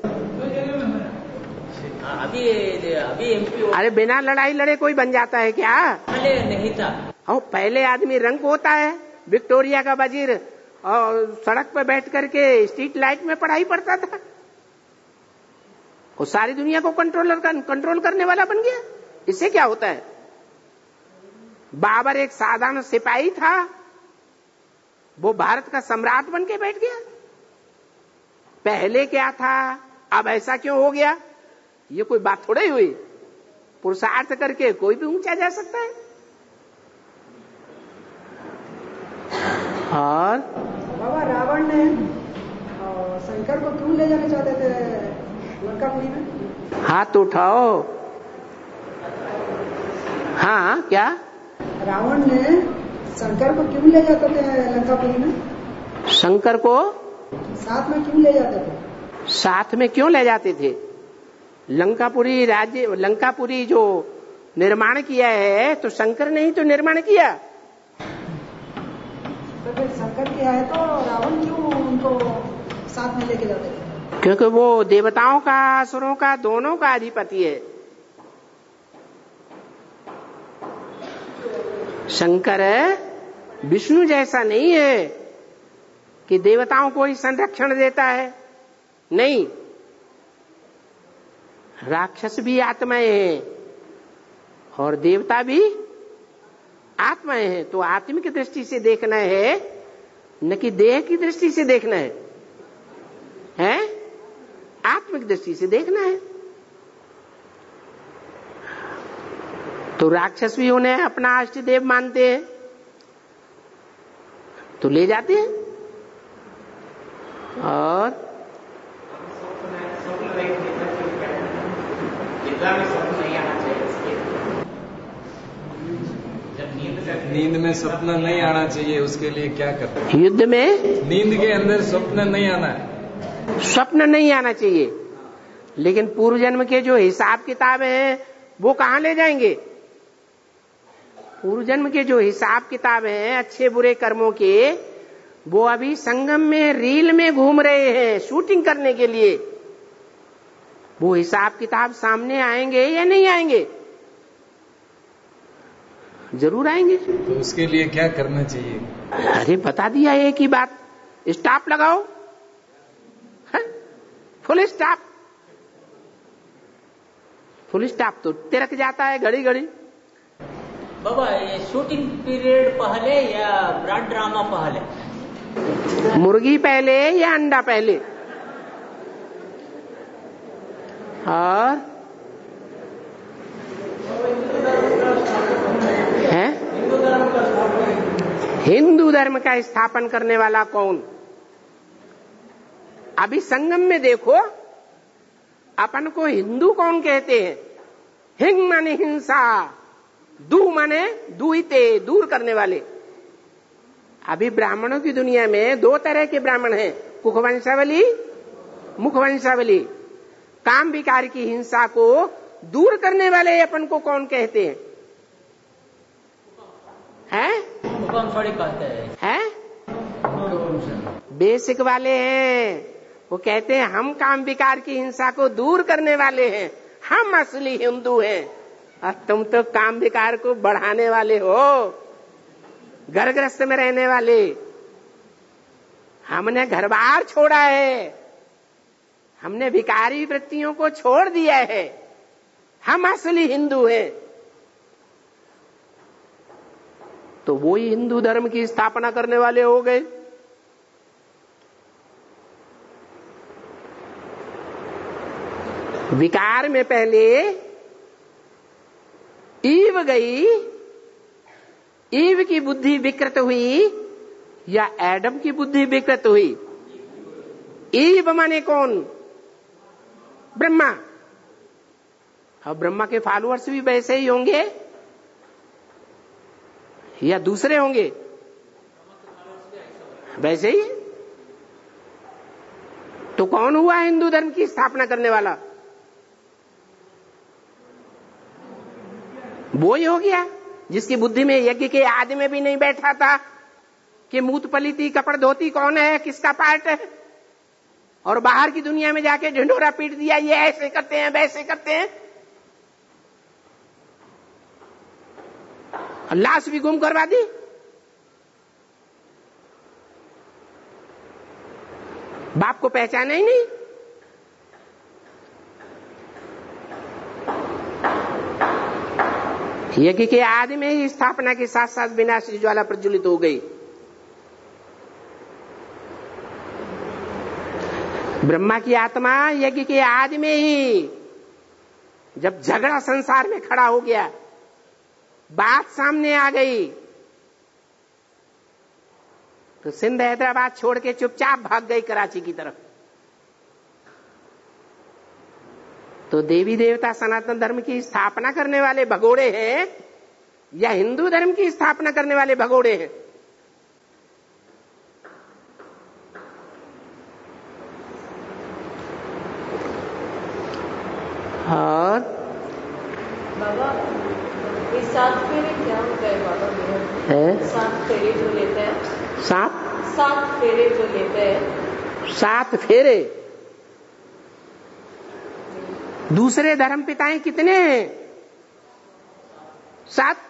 अभी अभी एमपी। अरे बिना लड़ाई लड़े कोई बन जाता है क्या? पहले नहीं था। और पहले आदमी रंग होता है। विक्टोरिया का वजीर और सड़क पर बैठ करके स्ट्रीट लाइट में पढ़ाई पढ़ता था, वो सारी दुनिया को कंट्रोलर कर, कंट्रोल करने वाला बन गया। इससे क्या होता है? बाबर एक साधारण सिपाही था, वो भारत का सम्राट बन के बैठ गया। पहले क्या था, अब ऐसा क्यों हो गया? ये कोई बात थोड़ी हुई। पुरुषार्थ करके कोई भी ऊंचा जा सकता है। और बाबा रावण ने शंकर को क्यों ले जाना चाहते थे लंकापुरी में? हाथ उठाओ। हाँ, क्या? रावण ने शंकर को क्यों ले जाते थे लंकापुरी में? शंकर को साथ में क्यों ले जाते थे? साथ में क्यों ले जाते थे? लंकापुरी राज्य, लंकापुरी जो निर्माण किया है तो शंकर ने ही तो निर्माण किया। तो फिर शंकर किया है तो रावण क्यों उनको साथ में लेके जाते थे? क्योंकि वो देवताओं का, असुरों का, दोनों का अधिपति है। शंकर विष्णु जैसा नहीं है कि देवताओं को ही संरक्षण देता है। नहीं, राक्षस भी आत्माएं हैं और देवता भी आत्माएं हैं। तो आत्मिक दृष्टि से देखना है, न कि देह की दृष्टि से देखना है, हैं? आत्मिक दृष्टि से देखना है। तो राक्षस भी उन्हें अपना इष्ट देव मानते हैं तो ले जाते हैं। और नींद में स्वप्न नहीं आना चाहिए, उसके लिए क्या करते हैं? युद्ध में नींद के अंदर स्वप्न नहीं आना है। स्वप्न नहीं आना चाहिए, लेकिन पूर्व जन्म के जो हिसाब किताब हैं वो कहाँ ले जाएंगे? पूर्व जन्म के जो हिसाब किताब हैं अच्छे बुरे कर्मों के, वो अभी संगम में रील में घूम रहे हैं शूटिंग करने के लिए। वो हिसाब किताब सामने आएंगे या नहीं आएंगे? जरूर आएंगे। तो उसके लिए क्या करना चाहिए? अरे बता दिया एक ही बात, स्टॉप लगाओ, फुल स्टॉप। फुल स्टॉप तो तिरक जाता है घड़ी घड़ी। बाबा ये शूटिंग पीरियड पहले या ब्रॉड ड्रामा पहले? मुर्गी पहले या अंडा पहले? और है हिंदू धर्म का स्थापन करने वाला कौन? अभी संगम में देखो, अपन को हिंदू कौन कहते हैं? हिंग माने हिंसा, दू माने दुहिते, दूर करने वाले। अभी ब्राह्मणों की दुनिया में दो तरह के ब्राह्मण हैं, कुखवंशावली, मुखवंशावली। काम विकार की हिंसा को दूर करने वाले अपन को कौन कहते हैं? हैं? कहते हैं। हैं? बेसिक वाले हैं, वो कहते हैं हम काम विकार की हिंसा को दूर करने वाले हैं, हम असली हिंदू हैं। और तुम तो काम विकार को बढ़ाने वाले हो, घर गृहस्थ में रहने वाले। हमने घर बार छोड़ा है, हमने विकारी वृत्तियों को छोड़ दिया है, हम असली हिंदू हैं। तो वो ही हिंदू धर्म की स्थापना करने वाले हो गए। विकार में पहले ईव गई, ईव की बुद्धि विकृत हुई या एडम की बुद्धि विकृत हुई? ईव माने कौन? ब्रह्मा। और ब्रह्मा के फॉलोअर्स भी वैसे ही होंगे या दूसरे होंगे? वैसे ही। तो कौन हुआ हिंदू धर्म की स्थापना करने वाला? वो ही हो गया जिसकी बुद्धि में यज्ञ के आदि में भी नहीं बैठा था कि मूत पलीती कपड़ धोती कौन है, किसका पार्ट है, और बाहर की दुनिया में जाके ढिंढोरा पीट दिया, ये ऐसे करते हैं वैसे करते हैं, लाश भी गुम करवा दी। बाप को पहचाना ही नहीं। यज्ञ के आदि में ही स्थापना के साथ साथ विनाशी ज्वाला प्रज्वलित हो गई। ब्रह्मा की आत्मा यज्ञ के आदि में ही जब झगड़ा संसार में खड़ा हो गया, बात सामने आ गई, तो सिंध हैदराबाद छोड़ के चुपचाप भाग गई कराची की तरफ। तो देवी देवता सनातन धर्म की स्थापना करने वाले भगोड़े हैं या हिंदू धर्म की स्थापना करने वाले भगोड़े हैं? और बाबा ये सात फेरे क्या होता है बाबा? है सात फेरे जो लेते हैं, सात सात फेरे जो लेते हैं, सात फेरे। दूसरे धर्म पिताएं कितने हैं? सात।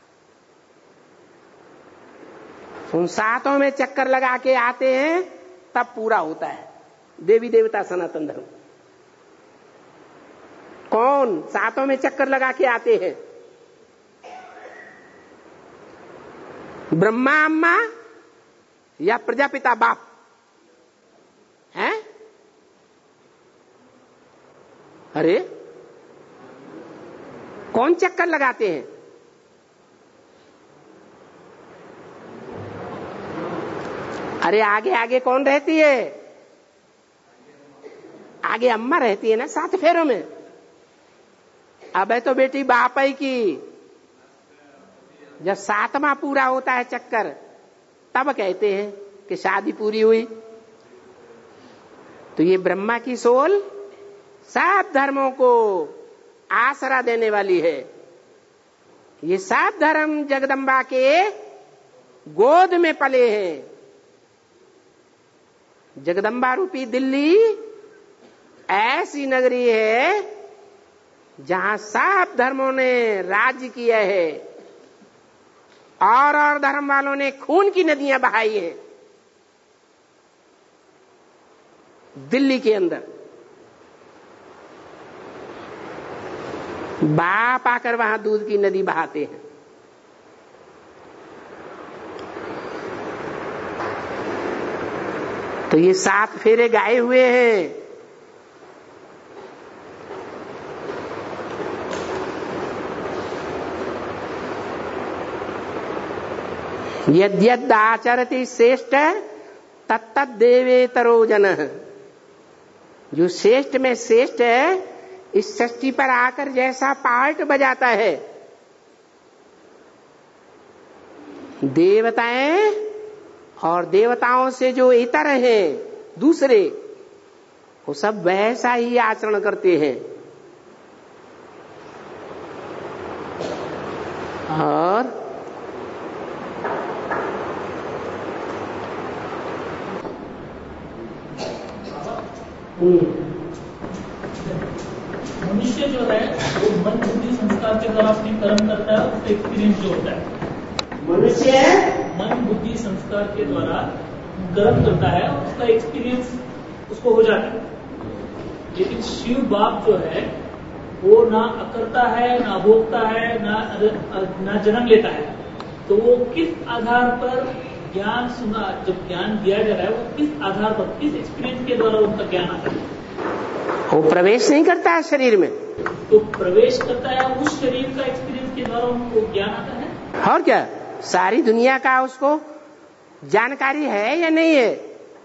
उन सातों में चक्कर लगा के आते हैं तब पूरा होता है देवी देवता सनातन धर्म। कौन सातों में चक्कर लगा के आते हैं? ब्रह्मा अम्मा या प्रजापिता बाप हैं? अरे कौन चक्कर लगाते हैं? अरे आगे आगे कौन रहती है? आगे अम्मा रहती है ना सात फेरों में। अब है तो बेटी बाप ही की। जब सातवां पूरा होता है चक्कर तब कहते हैं कि शादी पूरी हुई। तो ये ब्रह्मा की सोल सब धर्मों को आसरा देने वाली है। ये सब धर्म जगदम्बा के गोद में पले हैं। जगदम्बा रूपी दिल्ली ऐसी नगरी है जहां सब धर्मों ने राज्य किया है और और धर्म वालों ने खून की नदियां बहाई हैं। दिल्ली के अंदर बाप आकर वहां दूध की नदी बहाते हैं। तो ये सात फेरे गाए हुए हैं। यद्यद आचरति श्रेष्ठ तत्तद देवेतरो जनः। जो श्रेष्ठ में श्रेष्ठ है इस सृष्टि पर आकर जैसा पार्ट बजाता है, देवताएं और देवताओं से जो इतर हैं दूसरे, वो सब वैसा ही आचरण करते हैं। और मनुष्य जो है वो मन बुद्धि संस्कार के द्वारा अपनी कर्म करता है, उसका एक्सपीरियंस जो होता है। मनुष्य मन बुद्धि संस्कार के द्वारा कर्म करता है, उसका एक्सपीरियंस उसको हो जाता है। लेकिन शिव बाप जो है वो ना अकर्ता है, ना भोगता है, ना ना जन्म लेता है। तो वो किस आधार पर ज्ञान सुना, जब ज्ञान दिया जा रहा है वो किस आधार पर, किस एक्सपीरियंस के द्वारा उनका ज्ञान आता है? वो प्रवेश नहीं करता है शरीर में। तो प्रवेश करता है उस शरीर का एक्सपीरियंस के द्वारा उनको ज्ञान आता है। और क्या सारी दुनिया का उसको जानकारी है या नहीं है?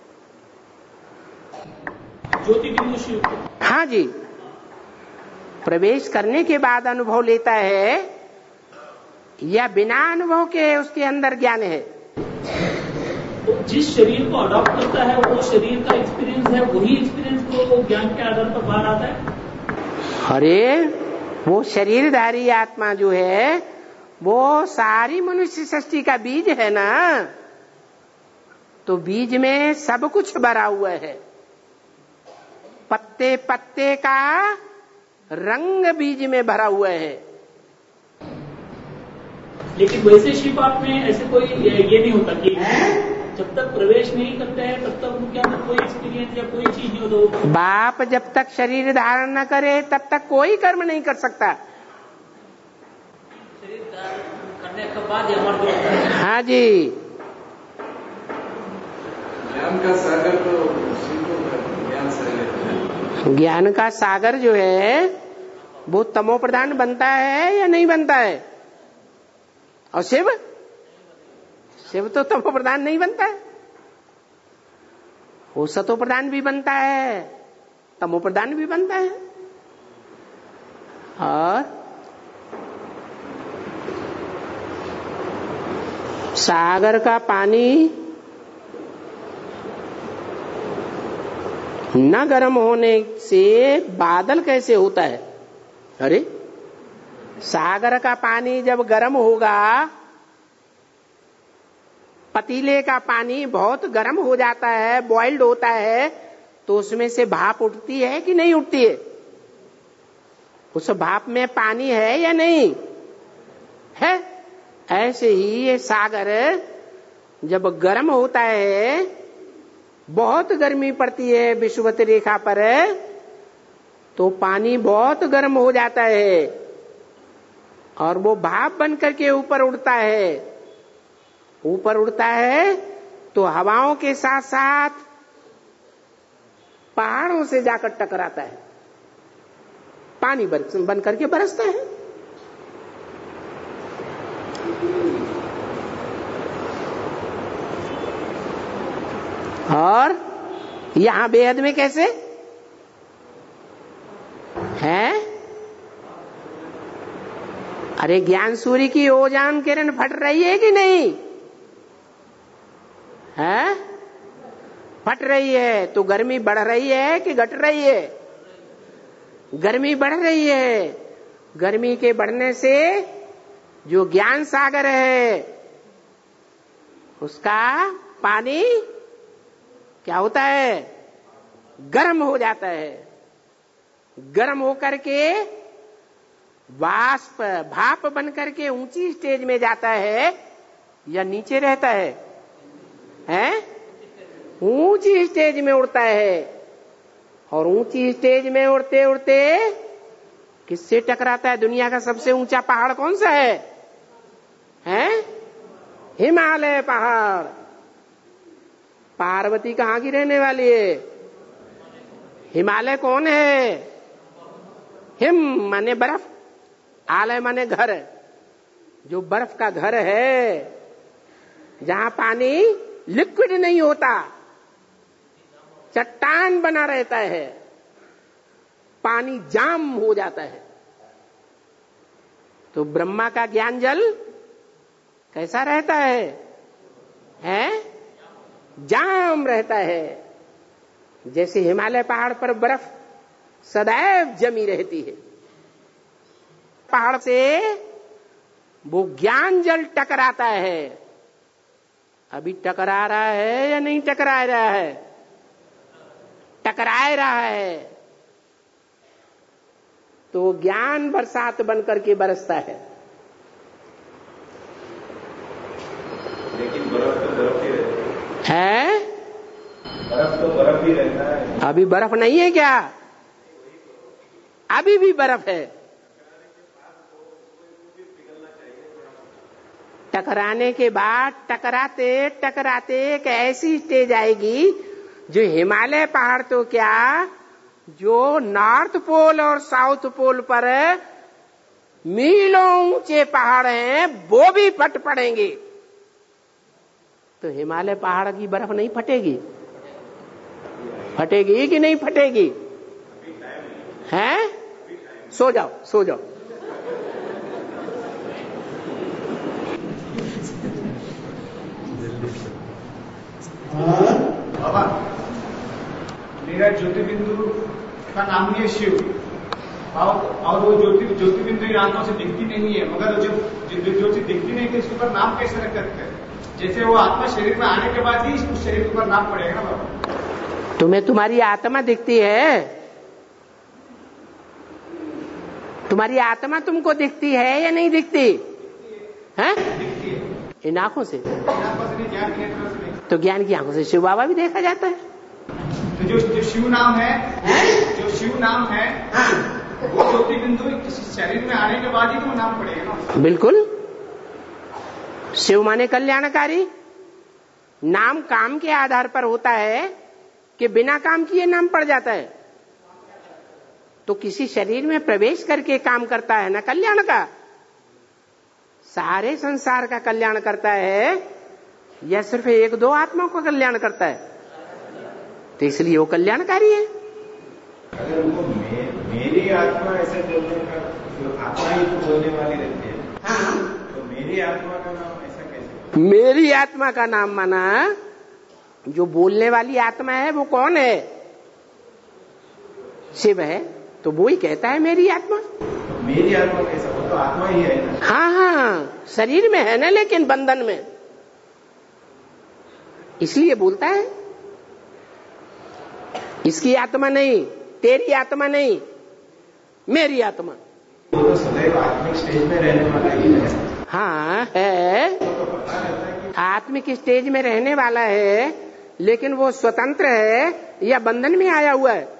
ज्योति बिंदु शिव को। हाँ जी, प्रवेश करने के बाद अनुभव लेता है या बिना अनुभव के उसके अंदर ज्ञान है? तो जिस शरीर को अडॉप्ट करता है वो शरीर का एक्सपीरियंस है, वही एक्सपीरियंस को ज्ञान के आधार पर बाहर आता है। अरे वो शरीरधारी आत्मा जो है वो सारी मनुष्य सृष्टि का बीज है ना, तो बीज में सब कुछ भरा हुआ है। पत्ते पत्ते का रंग बीज में भरा हुआ है। लेकिन वैसे शिव बाप में ऐसे कोई ये नहीं होता कि जब तक प्रवेश नहीं करते हैं तब तक उनके अंदर कोई एक्सपीरियंस या कोई चीज नहीं होता। बाप जब तक शरीर धारण न करे तब तक कोई कर्म नहीं कर सकता। शरीर धारण करने के बाद ही अमर होता है। हाँ जी। ज्ञान का सागर तो ज्ञान सागर, ज्ञान का सागर जो है वो तमो प्रधान बनता है या नहीं बनता है? और शिव शिव तो तमो प्रधान नहीं बनता है, वो सतो प्रधान भी बनता है, तमो प्रधान भी बनता है। और सागर का पानी न गर्म होने से बादल कैसे होता है? अरे सागर का पानी जब गर्म होगा, पतीले का पानी बहुत गर्म हो जाता है, बॉइल्ड होता है, तो उसमें से भाप उठती है कि नहीं उठती है? उस भाप में पानी है या नहीं है? ऐसे ही ये सागर जब गर्म होता है, बहुत गर्मी पड़ती है विषुवत रेखा पर, तो पानी बहुत गर्म हो जाता है और वो भाप बन करके ऊपर उड़ता है। ऊपर उड़ता है तो हवाओं के साथ साथ पहाड़ों से जाकर टकराता है, पानी बन करके बरसता है। और यहां बेहद में कैसे है? अरे ज्ञान सूर्य की ओजान किरण फट रही है कि नहीं है? फट रही है तो गर्मी बढ़ रही है कि घट रही है? गर्मी बढ़ रही है। गर्मी के बढ़ने से जो ज्ञान सागर है उसका पानी क्या होता है? गर्म हो जाता है। गर्म होकर के वाष्प भाप बन करके ऊंची स्टेज में जाता है या नीचे रहता है? हैं? ऊंची स्टेज में उड़ता है। और ऊंची स्टेज में उड़ते उड़ते किससे टकराता है? दुनिया का सबसे ऊंचा पहाड़ कौन सा है? हैं? हिमालय पहाड़। पार्वती कहाँ की रहने वाली है? हिमालय कौन है? हिम माने बर्फ, आलय माने घर। जो बर्फ का घर है, जहां पानी लिक्विड नहीं होता, चट्टान बना रहता है, पानी जाम हो जाता है। तो ब्रह्मा का ज्ञान जल कैसा रहता है? हैं? जाम रहता है। जैसे हिमालय पहाड़ पर बर्फ सदैव जमी रहती है, पहाड़ से वो ज्ञान जल टकराता है। अभी टकरा रहा है या नहीं टकरा रहा है? टकरा रहा है। तो ज्ञान बरसात बन करके बरसता है। लेकिन बर्फ तो बर्फ ही रहता है। बर्फ तो बर्फ ही रहता है। अभी बर्फ नहीं है क्या? अभी भी बर्फ है। टकराने के बाद टकराते टकराते एक ऐसी स्टेज आएगी जो हिमालय पहाड़ तो क्या, जो नॉर्थ पोल और साउथ पोल पर मीलों ऊंचे पहाड़ हैं, वो भी फट पड़ेंगे। तो हिमालय पहाड़ की बर्फ नहीं फटेगी? फटेगी कि नहीं फटेगी? हैं? सो जाओ सो जाओ। बाबा मेरा ज्योति बिंदु का नाम ही है शिव, और, और वो ज्योति ज्योति बिंदु की आंखों से दिखती नहीं है, मगर जो ज्योति दिखती नहीं थी उसके ऊपर नाम कैसे रख सकते हैं? जैसे वो आत्मा शरीर में आने के बाद ही उस शरीर के ऊपर नाम पड़ेगा ना बाबा। तुम्हें तुम्हारी आत्मा दिखती है, तुम्हारी आत्मा तुमको दिखती है या नहीं दिखती है? दिखती है इन आंखों से, आंखों से नहीं, ज्ञान की नेत्रों से नहीं। तो ज्ञान की आंखों से शिव बाबा भी देखा जाता है। तो जो जो शिव नाम है, है? जो शिव नाम है, वो ज्योति बिंदु शरीर में आने के बाद ही तो नाम पड़ेगा ना। बिल्कुल, शिव माने कल्याणकारी। नाम काम के आधार पर होता है कि बिना काम किए नाम पड़ जाता है। तो किसी शरीर में प्रवेश करके काम करता है ना कल्याण का, सारे संसार का कल्याण करता है या सिर्फ एक दो आत्मा का कल्याण करता है? तो इसलिए वो कल्याणकारी है। अगर उनको मे, मेरी आत्मा ऐसे बोलने का, जो आत्मा ही तो बोलने वाली रहती है, हाँ? तो मेरी आत्मा का नाम ऐसा कैसे? मेरी आत्मा का नाम माना, जो बोलने वाली आत्मा है वो कौन है? शिव है, तो वो ही कहता है मेरी आत्मा। तो मेरी आत्मा कैसा? वो तो आत्मा ही है ना। हाँ हाँ, शरीर में है ना, लेकिन बंधन में, इसलिए बोलता है इसकी आत्मा नहीं, तेरी आत्मा नहीं, मेरी आत्मा। वो तो सदैव आत्मिक स्टेज में रहने वाला ही है। हाँ है, आत्मिक स्टेज में रहने वाला है, लेकिन वो स्वतंत्र है या बंधन में आया हुआ है?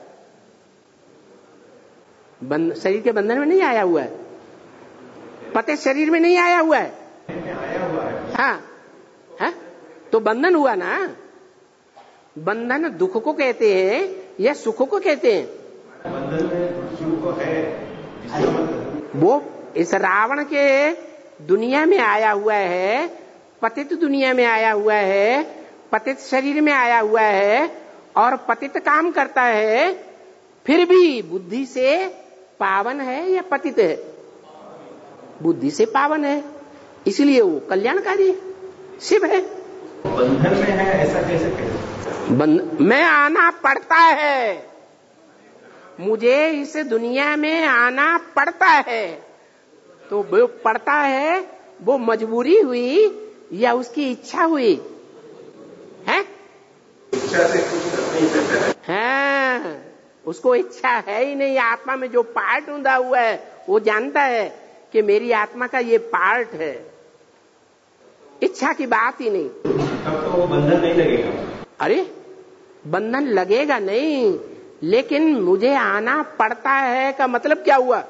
बंद, शरीर के बंधन में नहीं आया हुआ है, पते शरीर में नहीं आया हुआ है, आया हुआ है। हाँ है, तो बंधन हुआ ना। बंधन दुख को कहते हैं या सुख को कहते हैं? बंधन में सुख है, वो इस रावण के दुनिया में आया हुआ है, पतित दुनिया में आया हुआ है, पतित शरीर में आया हुआ है और पतित काम करता है, फिर भी बुद्धि से पावन है या पतित है? बुद्धि से पावन है, इसलिए वो कल्याणकारी है, शिव है। बंधन में है ऐसा कैसे कहे? बंध में आना पड़ता है, मुझे इस दुनिया में आना पड़ता है। तो वो पड़ता है, वो मजबूरी हुई या उसकी इच्छा हुई है? इच्छा से कुछ नहीं सकता है। हाँ, उसको इच्छा है ही नहीं। आत्मा में जो पार्ट ऊंधा हुआ है वो जानता है कि मेरी आत्मा का ये पार्ट है, इच्छा की बात ही नहीं। तब तो वो बंधन नहीं लगेगा। अरे बंधन लगेगा नहीं, लेकिन मुझे आना पड़ता है का मतलब क्या हुआ?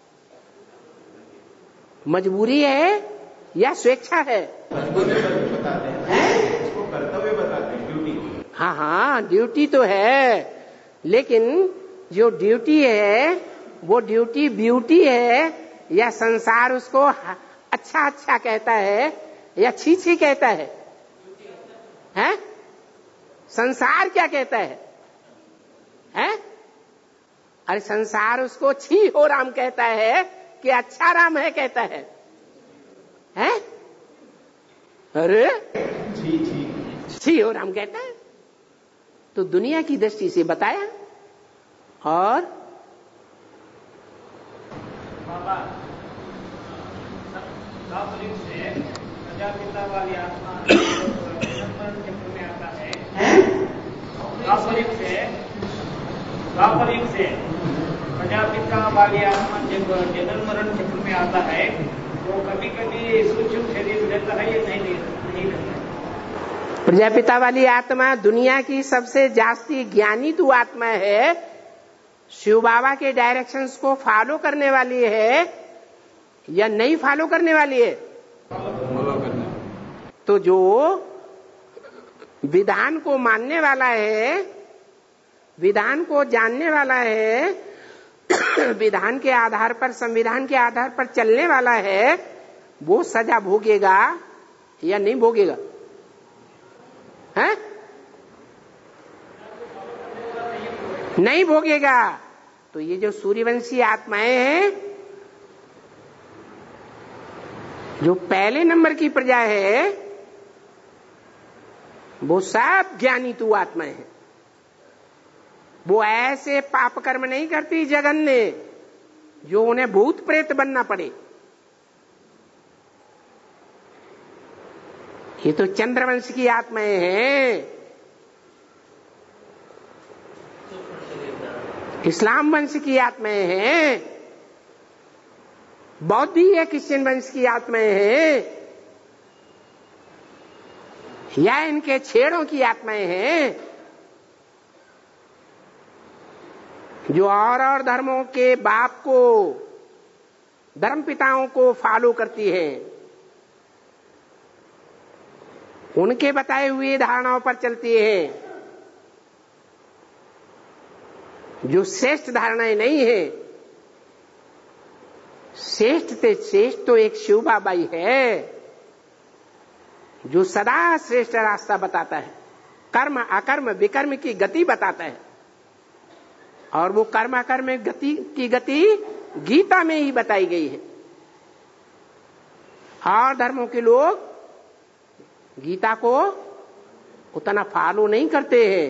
मजबूरी है या स्वेच्छा है? बताते हैं, उसको कर्तव्य बताते हैं, ड्यूटी। हाँ हाँ, ड्यूटी तो है, लेकिन जो ड्यूटी है वो ड्यूटी ब्यूटी है या संसार उसको अच्छा अच्छा कहता है या छी छी कहता है? हैं? संसार क्या कहता है? हैं? अरे संसार उसको छी हो राम कहता है कि अच्छा राम है कहता है? हैं? अरे छी छी छी हो राम कहता है। तो दुनिया की दृष्टि से बताया। और बाबा दार्शनिक से प्रजापिता वाली आत्मा चक्र में आता है। दार्शनिक से दार्शनिक से प्रजापिता वाली आत्मा जब जन्म मरण चक्र में आता है तो कभी कभी सूक्ष्म शरीर रहता है या नहीं नहीं रहता है? प्रजापिता वाली आत्मा दुनिया की सबसे जास्ती ज्ञानी तो आत्मा है, शिव बाबा के डायरेक्शंस को फॉलो करने वाली है या नहीं फॉलो करने वाली है? फॉलो करने। तो जो विधान को मानने वाला है, विधान को जानने वाला है, विधान के आधार पर, संविधान के आधार पर चलने वाला है, वो सजा भोगेगा या नहीं भोगेगा? है? नहीं भोगेगा। तो ये जो सूर्यवंशी आत्माएं हैं, जो पहले नंबर की प्रजा है, वो सब ज्ञानी तू आत्मा है। वो ऐसे पाप कर्म नहीं करती जघन्य जो उन्हें भूत प्रेत बनना पड़े। ये तो चंद्रवंश की आत्माएं हैं, इस्लाम वंश की आत्माएं हैं, बौद्धी या क्रिश्चियन वंश की आत्माएं हैं, या इनके छेड़ों की आत्माएं हैं जो और और धर्मों के बाप को, धर्म पिताओं को फॉलो करती है, उनके बताए हुए धारणाओं पर चलती है, जो श्रेष्ठ धारणाएं नहीं है। श्रेष्ठ से श्रेष्ठ तो एक शिव बाबा ही है जो सदा श्रेष्ठ रास्ता बताता है, कर्म अकर्म विकर्म की गति बताता है। और वो कर्म अकर्म गति की गति गीता में ही बताई गई है। और धर्मों के लोग गीता को उतना फॉलो नहीं करते हैं।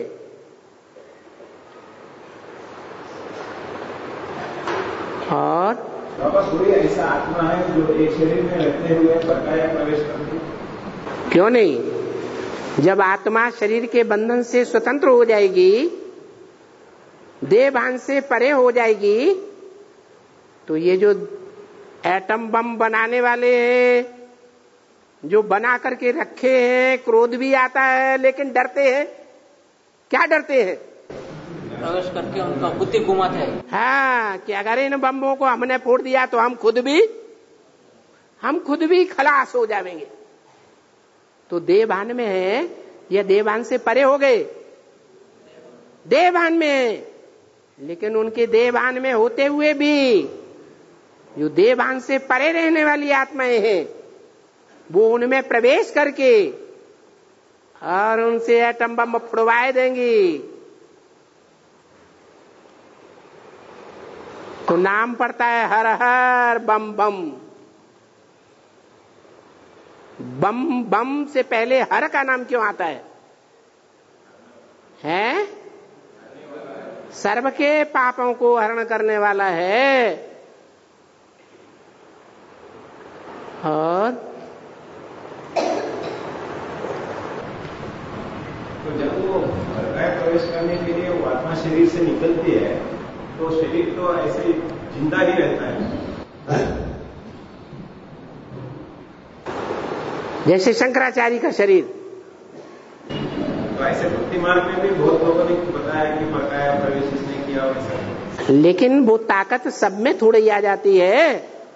और बाबा कोई ऐसा आत्मा है जो एक शरीर में रहते हुए परकाया प्रवेश करती? क्यों नहीं? जब आत्मा शरीर के बंधन से स्वतंत्र हो जाएगी, देह भान से परे हो जाएगी, तो ये जो एटम बम बनाने वाले हैं, जो बना करके रखे हैं, क्रोध भी आता है लेकिन डरते हैं। क्या डरते हैं? प्रवेश करके उनका बुद्धि घुमाते हैं। हाँ, कि अगर इन बम्बों को हमने फोड़ दिया तो हम खुद भी हम खुद भी खलास हो जाएंगे। तो देवभान में है, यह देवभान से परे हो गए, देवभान में है, लेकिन उनके देवभान में होते हुए भी जो देवभान से परे रहने वाली आत्माएं हैं, वो उनमें प्रवेश करके और उनसे एटम बम फोड़वाए देंगी। तो नाम पड़ता है हर हर बम बम। बम बम से पहले हर का नाम क्यों आता है? हैं? सर्व के पापों को हरण करने वाला है। और तो जब वो परकाय प्रवेश करने के लिए वो आत्मा शरीर से निकलती है, तो शरीर तो ऐसे जिंदा ही रहता है। जैसे शंकराचार्य का शरीर। तो ऐसे भक्ति मार्ग में भी बहुत लोगों ने बताया कि परकाया प्रवेश इसने किया वैसा। लेकिन वो ताकत सब में थोड़ी आ जाती है।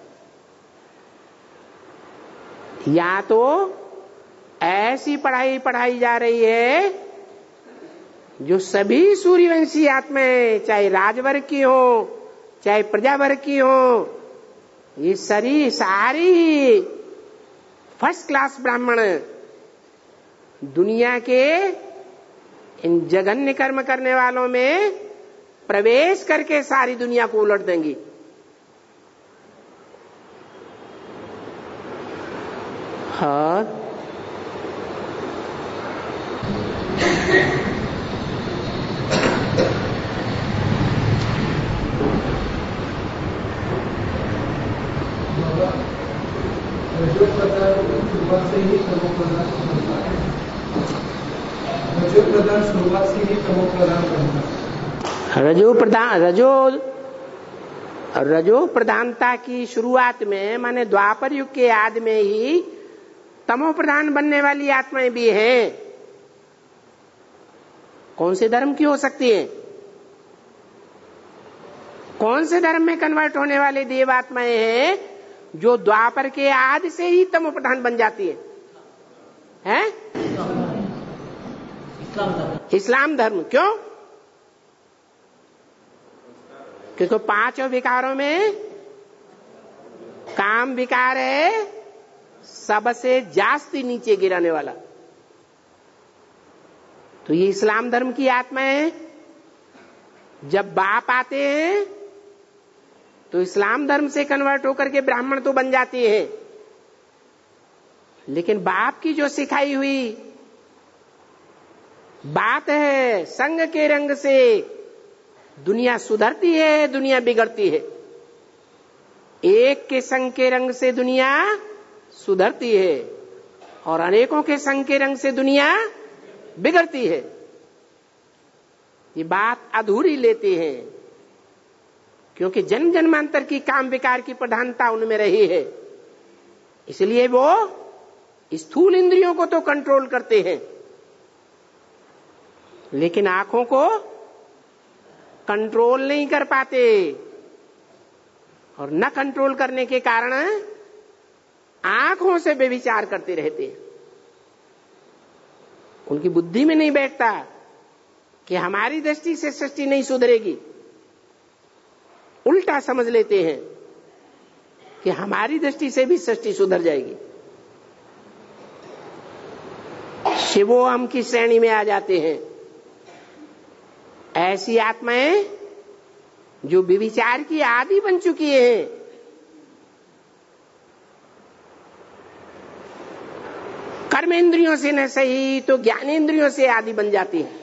या तो ऐसी पढ़ाई पढ़ाई जा रही है जो सभी सूर्यवंशी आत्माएं, चाहे राजवर्ग की हो चाहे प्रजावर्ग की हो, ये सारी सारी फर्स्ट क्लास ब्राह्मण दुनिया के इन जघन्य कर्म करने वालों में प्रवेश करके सारी दुनिया को उलट देंगी। और रजो प्रधान शुरुआत से ही तमो प्रधान रजो प्रधान शुरुआत से ही तमो प्रधान बनता। रजो प्रधान रजो रजो प्रधानता की शुरुआत में, माने द्वापर युग के आदि में ही तमो प्रधान बनने वाली आत्माएं भी हैं। कौन से धर्म की हो सकती है? कौन से धर्म में कन्वर्ट होने वाले देवात्माएं हैं जो द्वापर के आदि से ही तमो प्रधान बन जाती है? हैं? इस्लाम धर्म। क्यों? क्योंकि पांचों विकारों में काम विकार है सबसे जास्ती नीचे गिराने वाला। तो ये इस्लाम धर्म की आत्मा है। जब बाप आते हैं तो इस्लाम धर्म से कन्वर्ट होकर के ब्राह्मण तो बन जाती है, लेकिन बाप की जो सिखाई हुई बात है संग के रंग से दुनिया सुधरती है, दुनिया बिगड़ती है। एक के संग के रंग से दुनिया सुधरती है और अनेकों के संग के रंग से दुनिया बिगड़ती है। ये बात अधूरी लेते हैं क्योंकि जन्म जन्मांतर की काम विकार की प्रधानता उनमें रही है, इसलिए वो स्थूल इंद्रियों को तो कंट्रोल करते हैं लेकिन आंखों को कंट्रोल नहीं कर पाते, और न कंट्रोल करने के कारण आंखों से व्यभिचार करते रहते हैं। उनकी बुद्धि में नहीं बैठता कि हमारी दृष्टि से सृष्टि नहीं सुधरेगी, उल्टा समझ लेते हैं कि हमारी दृष्टि से भी सृष्टि सुधर जाएगी। शिवोहम की श्रेणी में आ जाते हैं ऐसी आत्माएं जो व्यभिचार की आदि बन चुकी हैं। कर्मेंद्रियों से न सही तो ज्ञानेंद्रियों से आदि बन जाती है।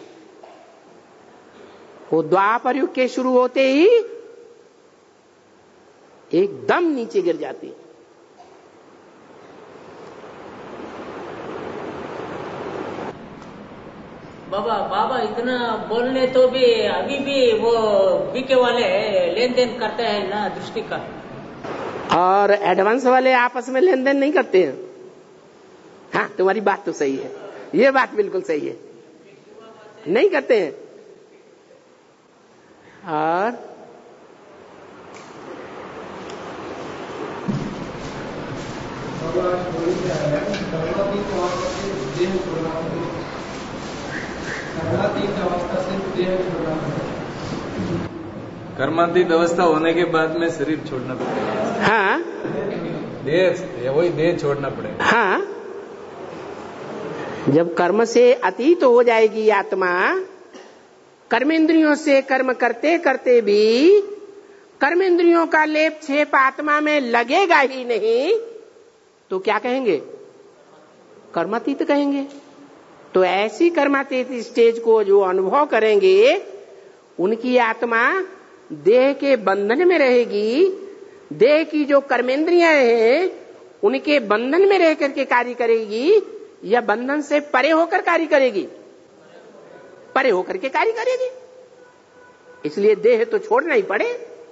वो द्वापर युग के शुरू होते ही एकदम नीचे गिर जाती है। बाबा बाबा इतना बोलने तो भी अभी भी वो बीके वाले लेन देन करते हैं ना दृष्टि का, और एडवांस वाले आपस में लेन देन नहीं करते हैं। हाँ, तुम्हारी बात तो सही है, ये बात बिल्कुल सही है, नहीं करते हैं। और कर्मातीत अवस्था होने के बाद में शरीर छोड़ना पड़ेगा। हाँ, देह वही देह छोड़ना पड़ेगा। हाँ, जब कर्म से अतीत हो जाएगी आत्मा, कर्मेंद्रियों से कर्म करते करते भी कर्मेंद्रियों का लेप छेप आत्मा में लगेगा ही नहीं, तो क्या कहेंगे? कर्मातीत कहेंगे। तो ऐसी कर्मातीत स्टेज को जो अनुभव करेंगे उनकी आत्मा देह के बंधन में रहेगी। देह की जो कर्मेंद्रियां हैं उनके बंधन में रह करके कार्य करेगी या बंधन से परे होकर कार्य करेगी? परे होकर के कार्य करेगी। इसलिए देह तो छोड़ना ही पड़े।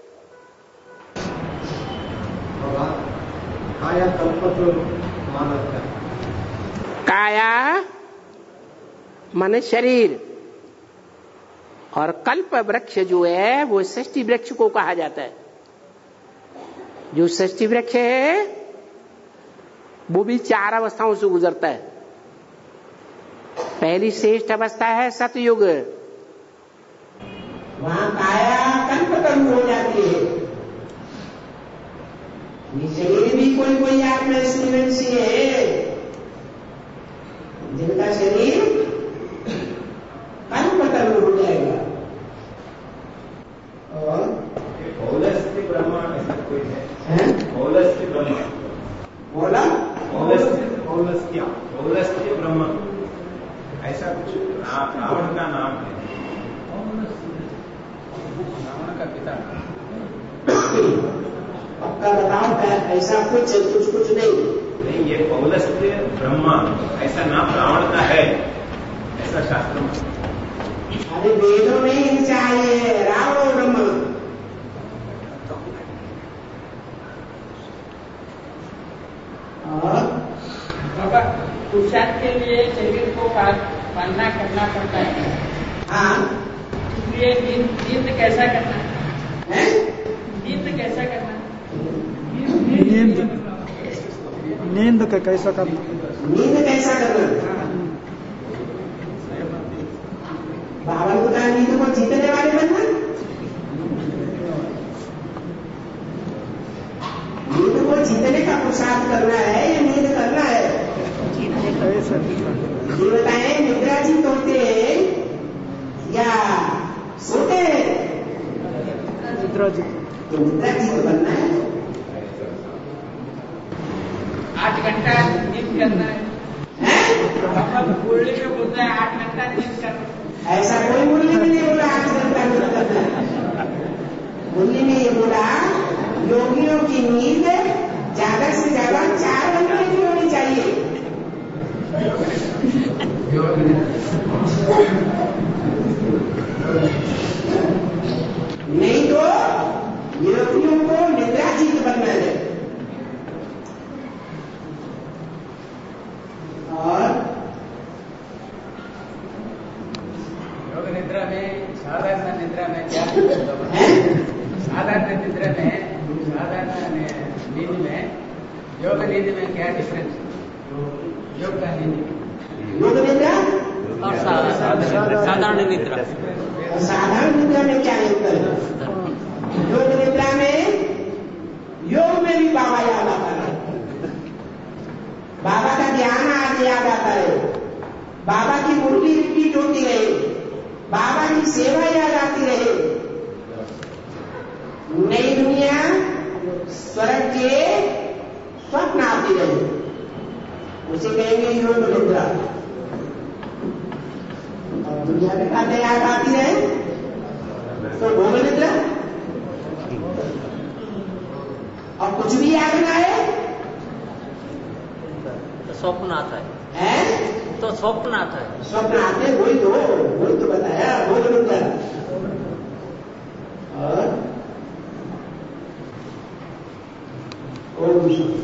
काया कल्पतो मानव, काया मन शरीर, और कल्प वृक्ष जो है वो षष्ठी वृक्ष को कहा जाता है। जो षष्ठी वृक्ष है वो भी चार अवस्थाओं से गुजरता है। पहली श्रेष्ठ अवस्था है सतयुग, वहाँ काया कल्पतरु हो जाती है। शरीर भी कोई कोई आत्मा स्टूडेंट सी है जिनका शरीर कल्पतरु हो जाएगा। और पौलस्त्य ब्रह्मा ऐसा कोई है? पौलस्त्य ब्रह्मा, बोला पौलस्त्य पौलस्त्य ब्रह्मा ऐसा कुछ रावण का नाम है। रावण का पिता पक्का बताओ, ऐसा कुछ कुछ कुछ नहीं नहीं, ये पौलस्त्य ब्रह्मा ऐसा नाम रावण का है, ऐसा शास्त्र में। अरे वेदों में ही चाहिए रावण ब्रह्मा। और बाबा पुरुषार्थ के लिए शरीर को बांधना करना पड़ता है। हाँ, इसलिए नींद नींद कैसा करना है? नींद कैसा करना? नींद नींद का कैसा करना? नींद कैसा करना? बाबा को कहा नींद को जीतने वाले बनना। नींद को जीतने का पुरुषार्थ करना है या नींद करना है? ये बताएं, निद्रा जीत होते हैं या सोते हैं? निद्रा जीत। तो निद्रा जीत बनना है। आठ घंटा नींद करना है। मुरली में बोलता है आठ घंटा नींद कर। ऐसा कोई मुरली में नहीं बोला आठ घंटा नींद करना। मुरली में ये बोला योगियों की नींद ज्यादा से ज्यादा चार घंटे की होनी चाहिए। नहीं तो योगियों को निद्राजीत बनना है। और योग निद्रा में साधारण निद्रा में क्या साधारण निद्रा में साधारण नींद में योग नींद में क्या डिफरेंस? योग का नींद योग निद्रा और साधारण निद्रा साधारण निद्रा में क्या अंतर है? योग निद्रा में योग में भी बाबा याद आता है, बाबा का ध्यान आज याद आता है, बाबा की मुरली रिपीट होती रहे, बाबा की सेवा याद आती रहे। नई दुनिया स्वर्ग के स्वप्न आती रहे, उसे कहेंगे योग निद्रा। और दुनिया में बातें याद आती रहे तो भोग निद्रा। और कुछ भी याद ना आए तो स्वप्न आता है, है? तो स्वप्न आता है। स्वप्न आते वही तो वही तो बताया भोग निद्रा। और ओम शांति।